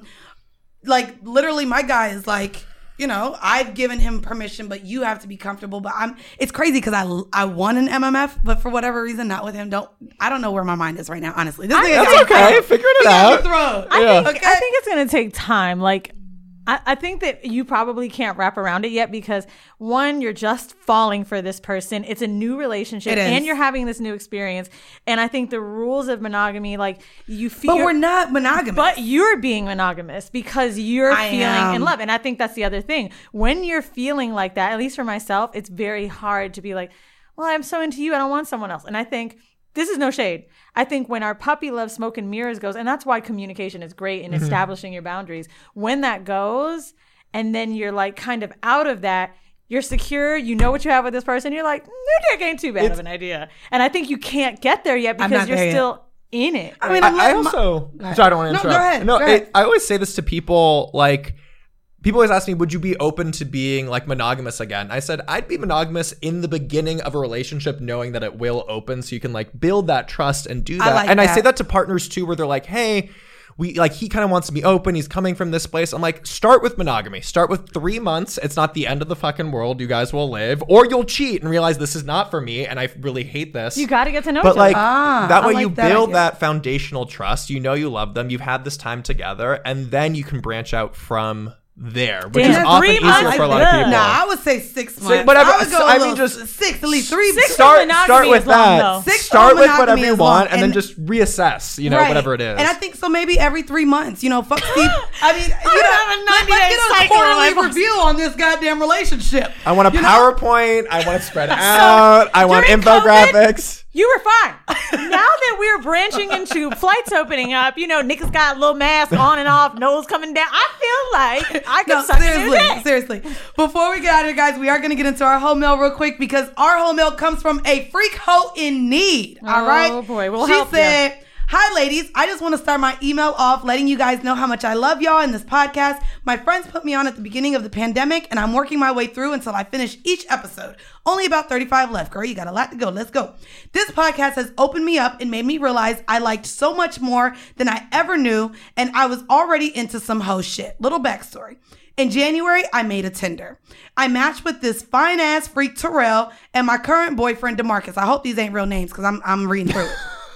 like literally, my guy is like, you know, I've given him permission, but you have to be comfortable. But I'm, it's crazy because I, I won an M M F, but for whatever reason, not with him. Don't, I don't know where my mind is right now, honestly. This I, nigga That's got okay. me Figuring it He got out. me thrown. I, Yeah. think, Okay. I think it's going to take time. Like, I, I think that you probably can't wrap around it yet because, one, you're just falling for this person. It's a new relationship It is. and you're having this new experience. And I think the rules of monogamy, like, you feel. But we're not monogamous. But you're being monogamous because you're I feeling am. in love. And I think that's the other thing. When you're feeling like that, at least for myself, it's very hard to be like, well, I'm so into you, I don't want someone else. And I think this is no shade. I think when our puppy love, smoke and mirrors goes, and that's why communication is great in Mm-hmm. establishing your boundaries. When that goes, and then you're like kind of out of that, you're secure, you know what you have with this person, you're like, no, that ain't too bad It's- of an idea. And I think you can't get there yet I'm because not you're there yet. still in it. I mean, I, I'm I letting my- also, Go ahead. sorry, I don't want to No, interrupt. go ahead, No, go ahead. It, I always say this to people, like, people always ask me, would you be open to being like monogamous again? I said, I'd be monogamous in the beginning of a relationship, knowing that it will open so you can like build that trust and do I that. like and I that. say that to partners too, where they're like, hey, we like, he kind of wants to be open. He's coming from this place. I'm like, start with monogamy. Start with three months. It's not the end of the fucking world. You guys will live, or you'll cheat and realize this is not for me. And I really hate this. You got to get to know But each like other. Ah, that I way like you that build idea. that foundational trust. You know you love them. You've had this time together, and then you can branch out from there, which Damn, is often three easier months? for a lot of Yeah. people. Nah, I would say six months. but I- I would go I a mean, little- just- six, at least three. Six start monogamy start with is long, that. though. Six Start on with monogamy whatever you is want, long, and, then and- just reassess. You know, Right. whatever it is. And I think so maybe every three months, you know, fuck Steve. I mean, you have a know, let, ninety-day let's get a cycle in my quarterly boss. review on this goddamn relationship. I want a You know? PowerPoint. I want it spread out. I want during infographics. You were fine. Now that we're branching into flights opening up, you know, niggas got a little mask on and off, nose coming down. I feel like I can No, suck it in seriously, a day. seriously. Before we get out of here, guys, we are going to get into our home mail real quick because our home mail comes from a freak hoe in need. All Oh, right? boy, we'll she help ya. said, hi, ladies. I just want to start my email off letting you guys know how much I love y'all in this podcast. My friends put me on at the beginning of the pandemic, and I'm working my way through until I finish each episode. Only about thirty-five left, girl. You got a lot to go. Let's go. This podcast has opened me up and made me realize I liked so much more than I ever knew, and I was already into some hoe shit. Little backstory. In January, I made a Tinder. I matched with this fine ass freak Terrell and my current boyfriend DeMarcus. I hope these ain't real names because I'm I'm reading through it.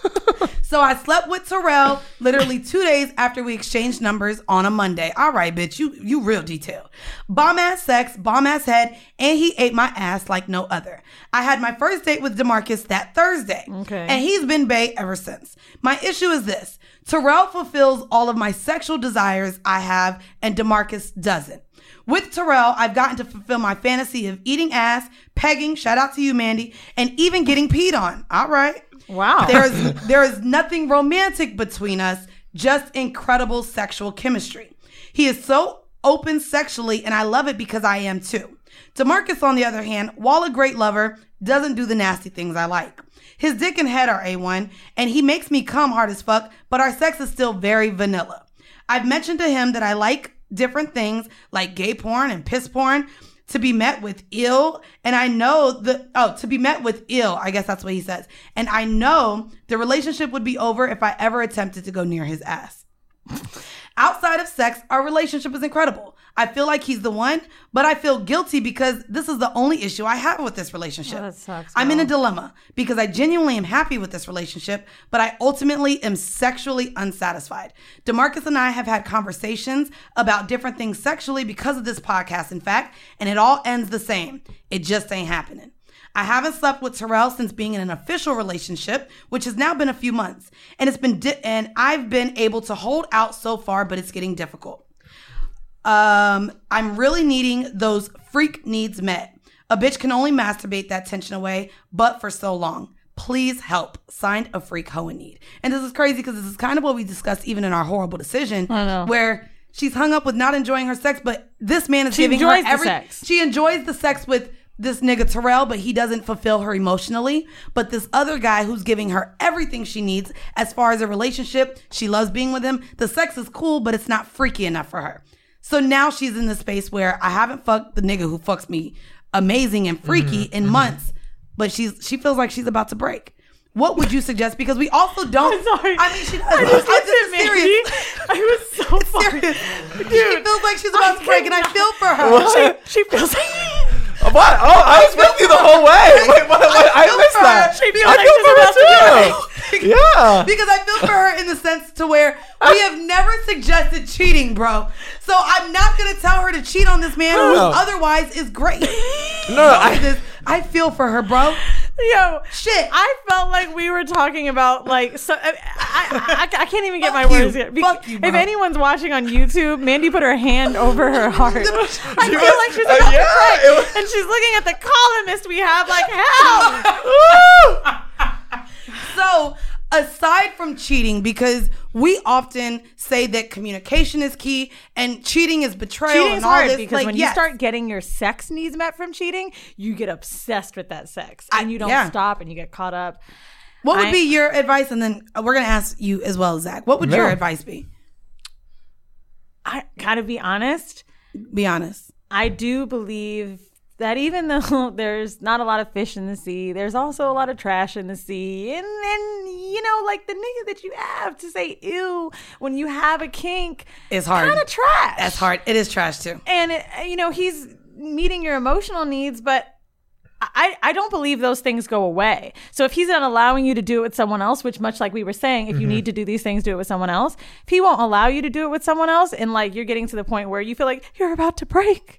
So I slept with Terrell literally two days after we exchanged numbers on a Monday. All right, bitch, you you real detailed. Bomb ass sex, bomb ass head, and he ate my ass like no other. I had my first date with DeMarcus that Thursday. Okay. And he's been bae ever since. My issue is this. Terrell fulfills all of my sexual desires I have, and DeMarcus doesn't. With Terrell, I've gotten to fulfill my fantasy of eating ass, pegging, shout out to you, Mandy, and even getting peed on. All right. Wow. There is there is nothing romantic between us, just incredible sexual chemistry. He is so open sexually, and I love it because I am too. DeMarcus, on the other hand, while a great lover, doesn't do the nasty things I like. His dick and head are A one, and he makes me come hard as fuck, but our sex is still very vanilla. I've mentioned to him that I like different things like gay porn and piss porn, to be met with ill, and I know the oh to be met with ill, I guess that's what he says. And I know the relationship would be over if I ever attempted to go near his ass. Outside of sex, our relationship is incredible. I feel like he's the one, but I feel guilty because this is the only issue I have with this relationship. Oh, that sucks, I'm in a girl. dilemma because I genuinely am happy with this relationship, but I ultimately am sexually unsatisfied. DeMarcus and I have had conversations about different things sexually because of this podcast, in fact, and it all ends the same. It just ain't happening. I haven't slept with Terrell since being in an official relationship, which has now been a few months, and it's been di- and I've been able to hold out so far, but it's getting difficult. Um, I'm really needing those freak needs met. A bitch can only masturbate that tension away, but for so long. Please help. Signed, a freak hoe in need. And this is crazy because this is kind of what we discussed even in our horrible decision, I know. where she's hung up with not enjoying her sex, but this man is She giving her enjoys the every. sex. She enjoys the sex with this nigga Terrell, but he doesn't fulfill her emotionally. But this other guy who's giving her everything she needs as far as a relationship, she loves being with him. The sex is cool, but it's not freaky enough for her. So now she's in the space where I haven't fucked the nigga who fucks me amazing and freaky Mm-hmm, in mm-hmm. months, but she's she feels like she's about to break. what would you suggest? Because we also don't. I'm sorry. I mean, she does. I just I, looked this at is Mandy. serious. I was so It's funny. serious. Dude, She feels like she's about I to break, and I cannot- feel for her. She, she feels like What? Oh, I was with you the whole way. Wait, what? what? I, feel missed for that. her. She feels I like feel she's for about to her too. Yeah. Because I feel for her in the sense to where we have never suggested cheating, bro. So I'm not gonna tell her to cheat on this man who No. otherwise is great. No, I, This- I feel for her, bro. yo, Shit. I felt like we were talking about like so. I, I, I, I can't even get Fuck my you. words here. Be- Fuck you, if bro. anyone's watching on YouTube, Mandy put her hand over her heart. I feel was- like she's uh, about yeah, to cry, it was- and she's looking at the columnist we have like help. So, aside from cheating, because we often say that communication is key and cheating is betrayal Cheating and is all hard this, because like, when yes. you start getting your sex needs met from cheating, you get obsessed with that sex I- and you don't yeah. stop and you get caught up. What would I- be your advice? And then we're gonna ask you as well, Zach. What would your Yeah. advice be? I gotta be honest. Be honest. I do believe that even though there's not a lot of fish in the sea, there's also a lot of trash in the sea. And then, you know, like the nigga that you have to say ew when you have a kink It's hard. kind of trash. That's hard. It is trash too. And, it, you know, he's meeting your emotional needs, but I, I don't believe those things go away. So if he's not allowing you to do it with someone else, which much like we were saying, if you need to do these things, do it with someone else. If he won't allow you to do it with someone else and like you're getting to the point where you feel like you're about to break,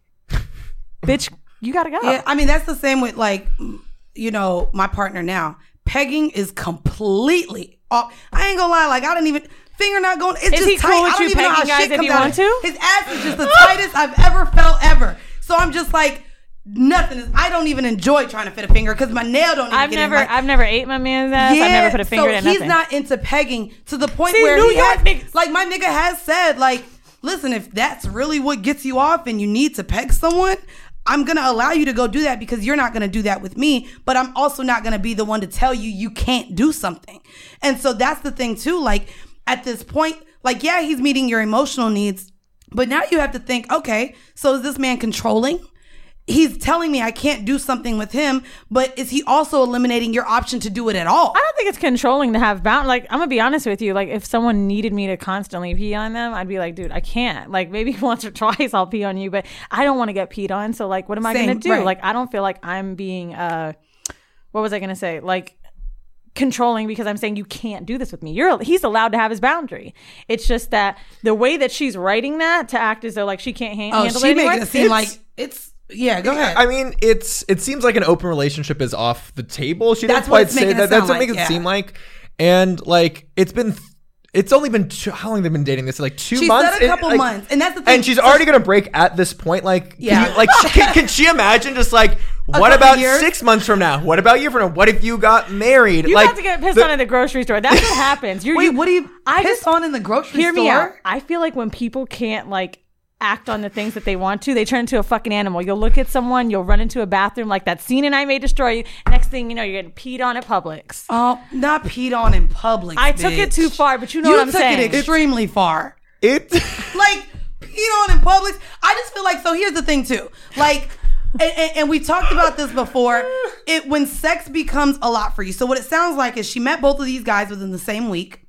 bitch, you gotta go. Yeah, I mean that's the same with like, you know, my partner now. Pegging is completely off. I ain't gonna lie, like I don't even finger not going. It's Is just he tight. cool with I don't you even know how pegging guys shit if comes you out want of- to? His ass is just the tightest I've ever felt ever. So I'm just like nothing. Is, I don't even enjoy trying to fit a finger because my nail don't. Even I've get never, in. Like, I've never ate my man's ass. I've never put a finger so in he's nothing. not into pegging to the point See, where New he York has, niggas- like my nigga has said, like, listen, if that's really what gets you off and you need to peg someone, I'm gonna allow you to go do that because you're not gonna do that with me, but I'm also not gonna be the one to tell you you can't do something. And so that's the thing too, like at this point, like, yeah, he's meeting your emotional needs, but now you have to think, okay, so is this man controlling? He's telling me I can't do something with him, but is he also eliminating your option to do it at all? I don't think it's controlling to have bound. Like, I'm gonna be honest with you. Like, if someone needed me to constantly pee on them, I'd be like, dude, I can't. Like, maybe once or twice I'll pee on you, but I don't want to get peed on. So, like, what am I Same, gonna do? right. Like, I don't feel like I'm being, uh, what was I gonna say? Like, controlling because I'm saying you can't do this with me. You're he's allowed to have his boundary. It's just that the way that she's writing that to act as though like she can't ha- Oh, handle she it anymore. making it seem it's- like it's yeah. Go ahead. I mean, it's it seems like an open relationship is off the table. She That's didn't what quite it's say making it that. That's sound what like, makes it yeah. seem like. And like it's been, it's only been two, how long they've been dating this? Like two She months. said a And, couple like- months, and that's the thing. And she's So already gonna break at this point. Like, Yeah. can you, like, can, can she imagine just like what couple about years? six months from now? What about a year from now? What if you got married? You like, have to get pissed the- on at the grocery store. That's what happens. You're, Wait, you, what do you I piss just- on in the grocery Hear store? me out. I feel like when people can't like act on the things that they want to, they turn into a fucking animal. You'll look at someone, you'll run into a bathroom like that scene in I May Destroy You. Next thing you know, you're getting peed on at Publix. Oh, not peed on in public. I took it bitch. too far, but you know You what I'm took saying. it extremely far. It. Like peed on in Publix. I just feel like so. Here's the thing too. Like, and, and, and we talked about this before. It when sex becomes a lot for you. So what it sounds like is she met both of these guys within the same week.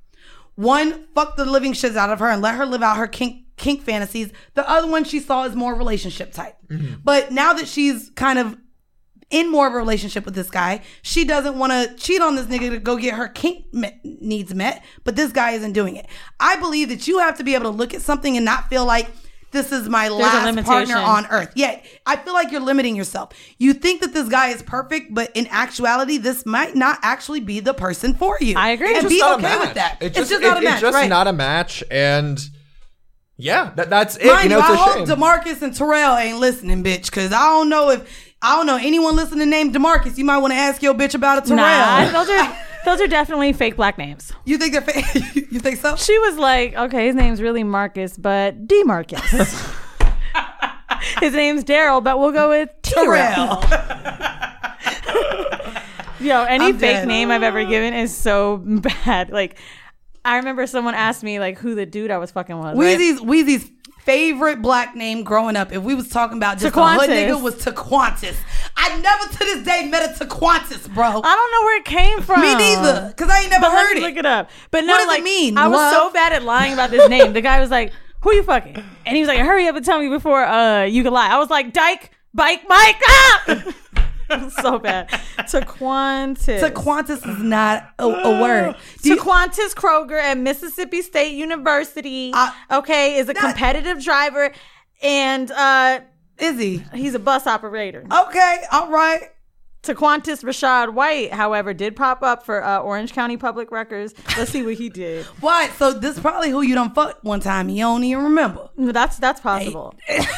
One fucked the living shits out of her and let her live out her kink kink fantasies. The other one she saw as more relationship type. But now that she's kind of in more of a relationship with this guy, she doesn't want to cheat on this nigga to go get her kink me- needs met, but this guy isn't doing it. I believe that you have to be able to look at something and not feel like this is my a last limitation. partner on earth. Yeah, I feel like you're limiting yourself. You think that this guy is perfect, but in actuality, this might not actually be the person for you. I agree. And It's be just not a okay match. with that. It's It's just, just not it- a match, It's just right? not a match, and yeah, that, that's it. Mind you know, you, I it's a hope shame. DeMarcus and Terrell ain't listening, bitch, because I don't know if I don't know anyone listening named DeMarcus. You might want to ask your bitch about a Terrell. Nah, those are those are definitely fake black names. You think they're fake? You think so? She was like, okay, his name's really Marcus, but D Marcus. His name's Daryl, but we'll go with Terrell. Yo, any I'm fake dead. name I've ever given is so bad. Like, I remember someone asked me like who the dude I was fucking was. right? Weezy's Weezy's favorite black name growing up, if we was talking about just a hood Taquantis. nigga, was Taquantis. I I never to this day met a Taquantis, bro. I don't know where it came from. Me neither, because I ain't never But let heard me it. look it up. But no, What does like, it mean? I was Love? so bad at lying about this name. The guy was like, "Who you fucking?" And he was like, "Hurry up and tell me before uh you can lie." I was like, "Dyke, Bike, Mike." Ah! It was so bad. Taquantis. Taquantis is not a, a word. Do you- Taquantis Kroger at Mississippi State University. Uh, okay, is a that- competitive driver, and uh, is he? he's a bus operator. Okay, all right. Taquantis Rashad White, however, did pop up for uh, Orange County Public Records. Let's see what he did. What? So this is probably who you done fucked one time. You don't even remember. That's that's possible.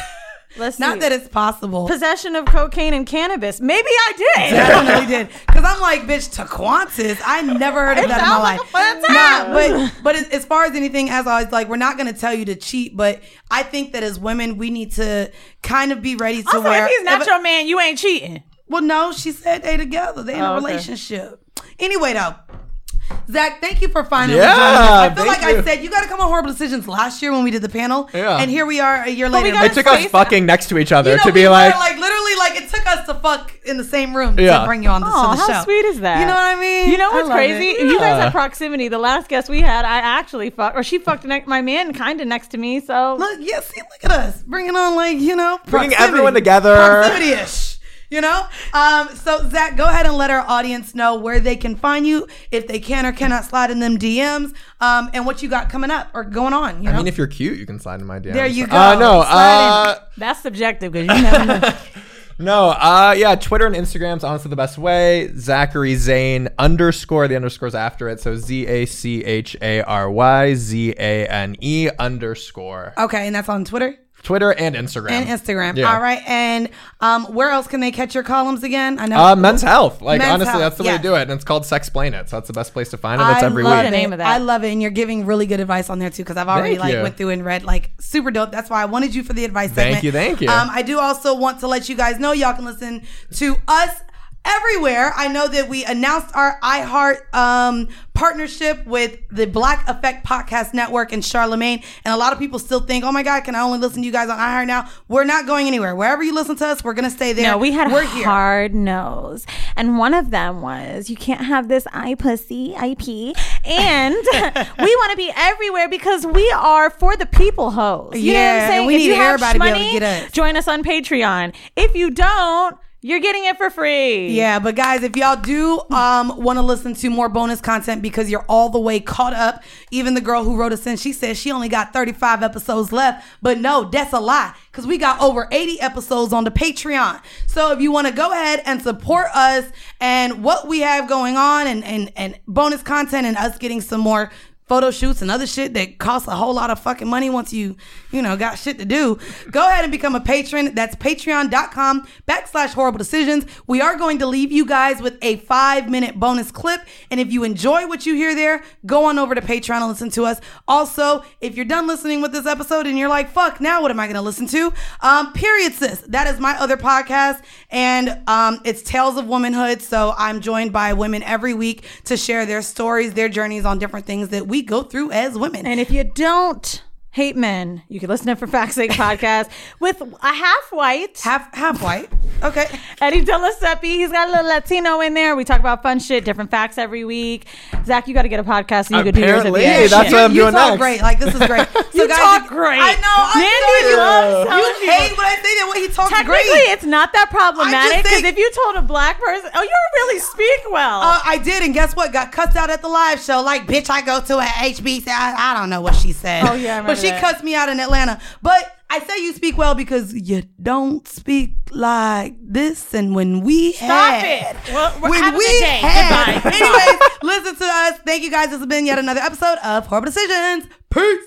Let's see. Not that it's possible. Possession of cocaine and cannabis. Maybe I did. Definitely did. Because I'm like, bitch, Taquantis. I never heard of It that in my sounds like life. a fun time. Nah, but but as, as far as anything, as always, like, we're not going to tell you to cheat, but I think that as women, we need to kind of be ready to Also, where. if he's not if- your man, you ain't cheating. well, no, she said they together. They in Oh, a okay. relationship. Anyway, though. Zach, thank you for finally Yeah, joining us. I feel thank like I you. said you got to come on Horrible Decisions last year when we did the panel. Yeah. And here we are a year But we later. gotta It took us Face- fucking next to each other You know, to we be were, like, like literally, like it took us to fuck in the same room Yeah. to bring you on this Oh, to the show. how sweet is that? You know what I mean? You know I what's love crazy? it. You guys Yeah. have proximity. The last guest we had, I actually fucked, or she fucked ne- my man kind of next to me. So Look, yeah, see, look at us bringing on like you know, Bringing proximity. everyone together. proximity-ish. You know, um, so Zach, go ahead and let our audience know where they can find you if they can or cannot slide in them D Ms, um, and what you got coming up or going on. You know, I mean, if you're cute, you can slide in my D Ms. There you go. Uh, no, Slide uh, that's subjective because you never know. no, uh, yeah, Twitter and Instagram's honestly the best way. Zachary Zane underscore, the underscore's after it. So Z A C H A R Y Z A N E underscore. okay, and that's on Twitter Twitter and Instagram. and Instagram. Yeah. All right, and um, where else can they catch your columns again? I know. Uh, Men's Health. Like, Men's honestly, Health, that's the way yes. to do it. And it's called Sexplain It. So that's the best place to find it. It's I every love week. The name it. of that. I love it, and you're giving really good advice on there too. Because I've already Thank like you. went through and read like super dope. That's why I wanted you for the advice Thank segment. you, thank you. Um, I do also want to let you guys know y'all can listen to us everywhere. I know that we announced our iHeart um, partnership with the Black Effect Podcast Network in Charlemagne, and a lot of people still think, "Oh my God, can I only listen to you guys on iHeart now?" We're not going anywhere. Wherever you listen to us, we're gonna stay there. No, we had we're here. hard no's, and one of them was you can't have this I pussy I P, and we want to be everywhere because we are for the people hoes. You know what Yeah, I'm saying? and we If need you have everybody to be able to shmoney, get us. join us on Patreon. If you don't, you're getting it for free. Yeah, but guys, if y'all do um, want to listen to more bonus content because you're all the way caught up, even the girl who wrote us in, she said she only got thirty-five episodes left. But no, that's a lie because we got over eighty episodes on the Patreon. So if you want to go ahead and support us and what we have going on and, and, and bonus content and us getting some more photo shoots and other shit that costs a whole lot of fucking money once you, you know, got shit to do. Go ahead and become a patron. That's patreon.com backslash horrible decisions. We are going to leave you guys with a five minute bonus clip. And if you enjoy what you hear there, go on over to Patreon and listen to us. Also, if you're done listening with this episode and you're like, fuck, now what am I going to listen to? Um, Period Sis. That is my other podcast. And um, it's Tales of Womanhood. So I'm joined by women every week to share their stories, their journeys on different things that we go through as women. And if you don't hate men, you can listen to For Fact's Sake podcast with a half white. Half half white. Okay. Eddie Delasepi, he's got a little Latino in there. We talk about fun shit, different facts every week. Zach, you got to get a podcast so you could do yours at the Apparently, end. that's you, what I'm you doing talk next. great. Like this is great. So You guys, talk if- great. I know. I Mandy know you. loves telling You people- hate when I say that when he talks Technically, great. it's not that problematic because think- if you told a black person, oh, you really speak well. Uh, I did, and guess what? Got cussed out at the live show. Like, bitch, I go to a H B C. I, I don't know what she said. Oh, yeah, I remember but she that. cussed me out in Atlanta. But I say you speak well because you don't speak like this. And when we Stop had, it. Well, we're when having we a day. had, Goodbye. anyways, listen to us. Thank you guys. This has been yet another episode of Horrible Decisions. Peace.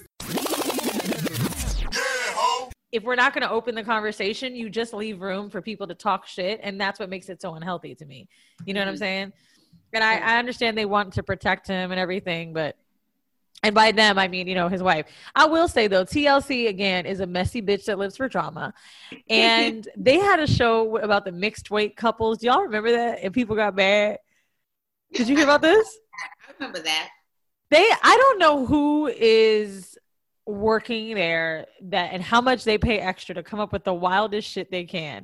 If we're not going to open the conversation, you just leave room for people to talk shit. And that's what makes it so unhealthy to me. You know what I'm saying? And I, I understand they want to protect him and everything, but, and by them, I mean, you know, his wife. I will say though, T L C again is a messy bitch that lives for drama. And they had a show about the mixed weight couples. Do y'all remember that? And people got mad. Did you hear about this? I remember that. They, I don't know who is working there that and how much they pay extra to come up with the wildest shit they can.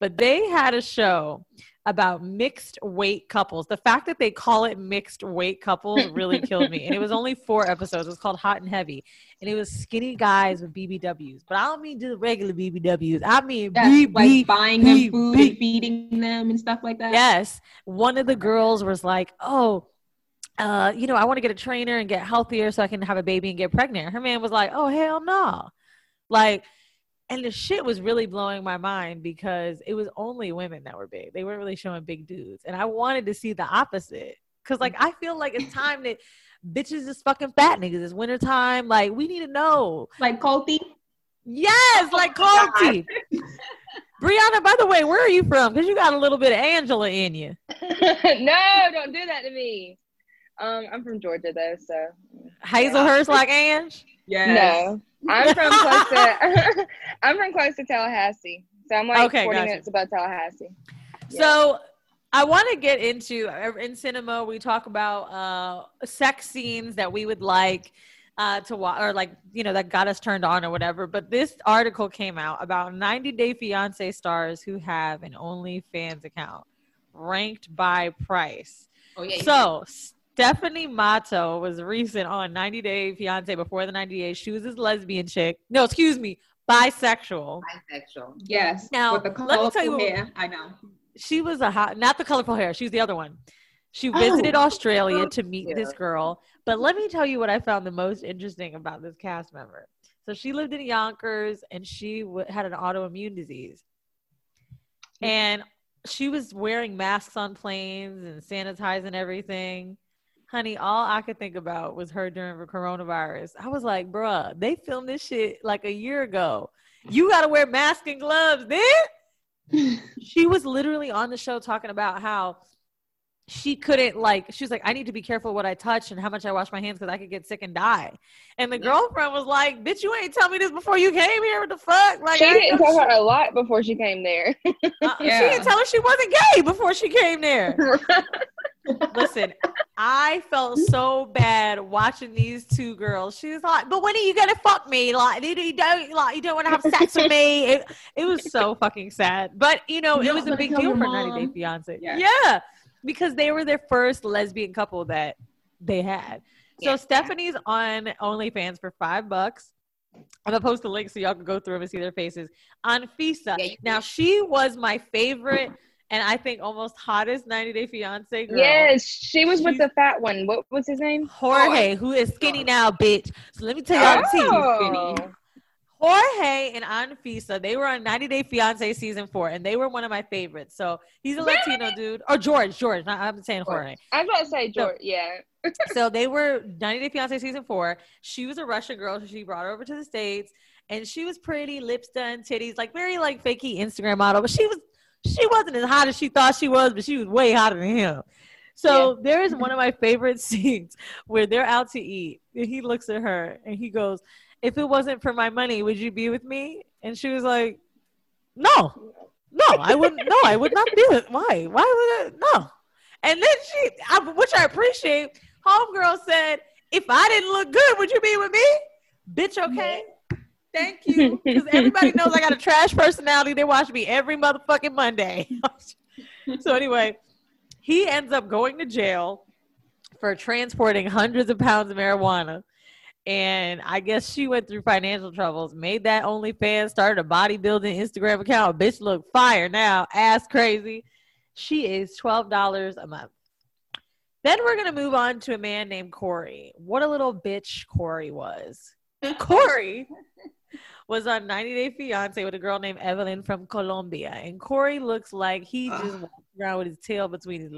but they had a show about mixed weight couples. The fact that they call it mixed weight couples really killed me. And it was only four episodes. It was called Hot and Heavy. And it was skinny guys with B B Ws. But I don't mean just regular B B Ws. I mean That's B- like B- buying B- them food B- and feeding them and stuff like that. Yes. One of the girls was like, oh, uh, you know, I want to get a trainer and get healthier so I can have a baby and get pregnant. Her man was like, oh, hell no. Like, and the shit was really blowing my mind because it was only women that were big. They weren't really showing big dudes. And I wanted to see the opposite. Cause like, I feel like it's time that bitches is fucking fat niggas. It's wintertime. Like, we need to know. Like Colty. Yes, like Colty. Brianna, by the way, where are you from? Because you got a little bit of Angela in you. No, don't do that to me. Um, I'm from Georgia though, so Hazelhurst like Ange? Yes. no. I'm from close to I'm from close to Tallahassee. So I'm like Okay, forty gotcha. minutes above Tallahassee. So I want to get into, in cinema, we talk about uh, sex scenes that we would like uh, to watch, or like, you know, that got us turned on or whatever. But this article came out about ninety Day Fiancé stars who have an OnlyFans account ranked by price. Oh yeah. So Stephanie Matto was recent on ninety Day Fiancé before the ninety days. She was this lesbian chick. No, excuse me, bisexual. bisexual. Yes. Now, with the let me colorful tell you what- hair. I know. She was a hot, not the colorful hair. She was the other one. She visited Oh. Australia to meet Yeah. this girl. But let me tell you what I found the most interesting about this cast member. So she lived in Yonkers and she w- had an autoimmune disease. And she was wearing masks on planes and sanitizing everything. Honey, all I could think about was her during the coronavirus. I was like, bruh, they filmed this shit like a year ago. You got to wear masks and gloves then? She was literally on the show talking about how she couldn't, like, she was like, I need to be careful what I touch and how much I wash my hands because I could get sick and die. And the girlfriend was like, bitch, you ain't tell me this before you came here. What the fuck? Like, She I ain't didn't know tell shit. her a lot before she came there. Uh, Yeah. She didn't tell her she wasn't gay before she came there. Listen, I felt so bad watching these two girls. She was like, "But when are you gonna fuck me? Like, you you don't like you don't want to have sex with me." It, it was so fucking sad, but you know, You're it was not a big gonna deal tell for your ninety Day mom. Fiance. Yeah. Yeah, because they were their first lesbian couple that they had. So Yeah. Stephanie's on OnlyFans for five bucks. I'm gonna post the link so y'all can go through them and see their faces. On Fisa. Yeah, you Now she was my favorite and I think almost hottest ninety Day Fiance girl. Yes, she was with She's- the fat one. What was his name? Jorge, who is skinny now, bitch. So let me tell y'all the tea. Oh. Jorge and Anfisa, they were on ninety Day Fiance season four, and they were one of my favorites. So he's a Latino dude. Or George, George. Not, I'm saying Jorge. I was about to say George. Yeah. So they were ninety Day Fiance season four. She was a Russian girl, so she brought her over to the States, and she was pretty, lips done, titties, like very like fakey Instagram model. But she was, she wasn't as hot as she thought she was, but she was way hotter than him. So there is one of my favorite scenes where they're out to eat, and he looks at her and he goes, "If it wasn't for my money, would you be with me?" And she was like, "No, no, I wouldn't. No, I would not be with. Why? Why would I? No." And then she, I, which I appreciate, homegirl said, "If I didn't look good, would you be with me, bitch? Okay, thank you." Because everybody knows I got a trash personality. They watch me every motherfucking Monday. So anyway, he ends up going to jail for transporting hundreds of pounds of marijuana. And I guess she went through financial troubles, made that OnlyFans, started a bodybuilding Instagram account. Bitch look fire now, ass crazy. She is twelve dollars a month. Then we're going to move on to a man named Corey. What a little bitch Corey was. Corey was on ninety Day Fiance with a girl named Evelyn from Colombia. And Corey looks like he just walked around with his tail between his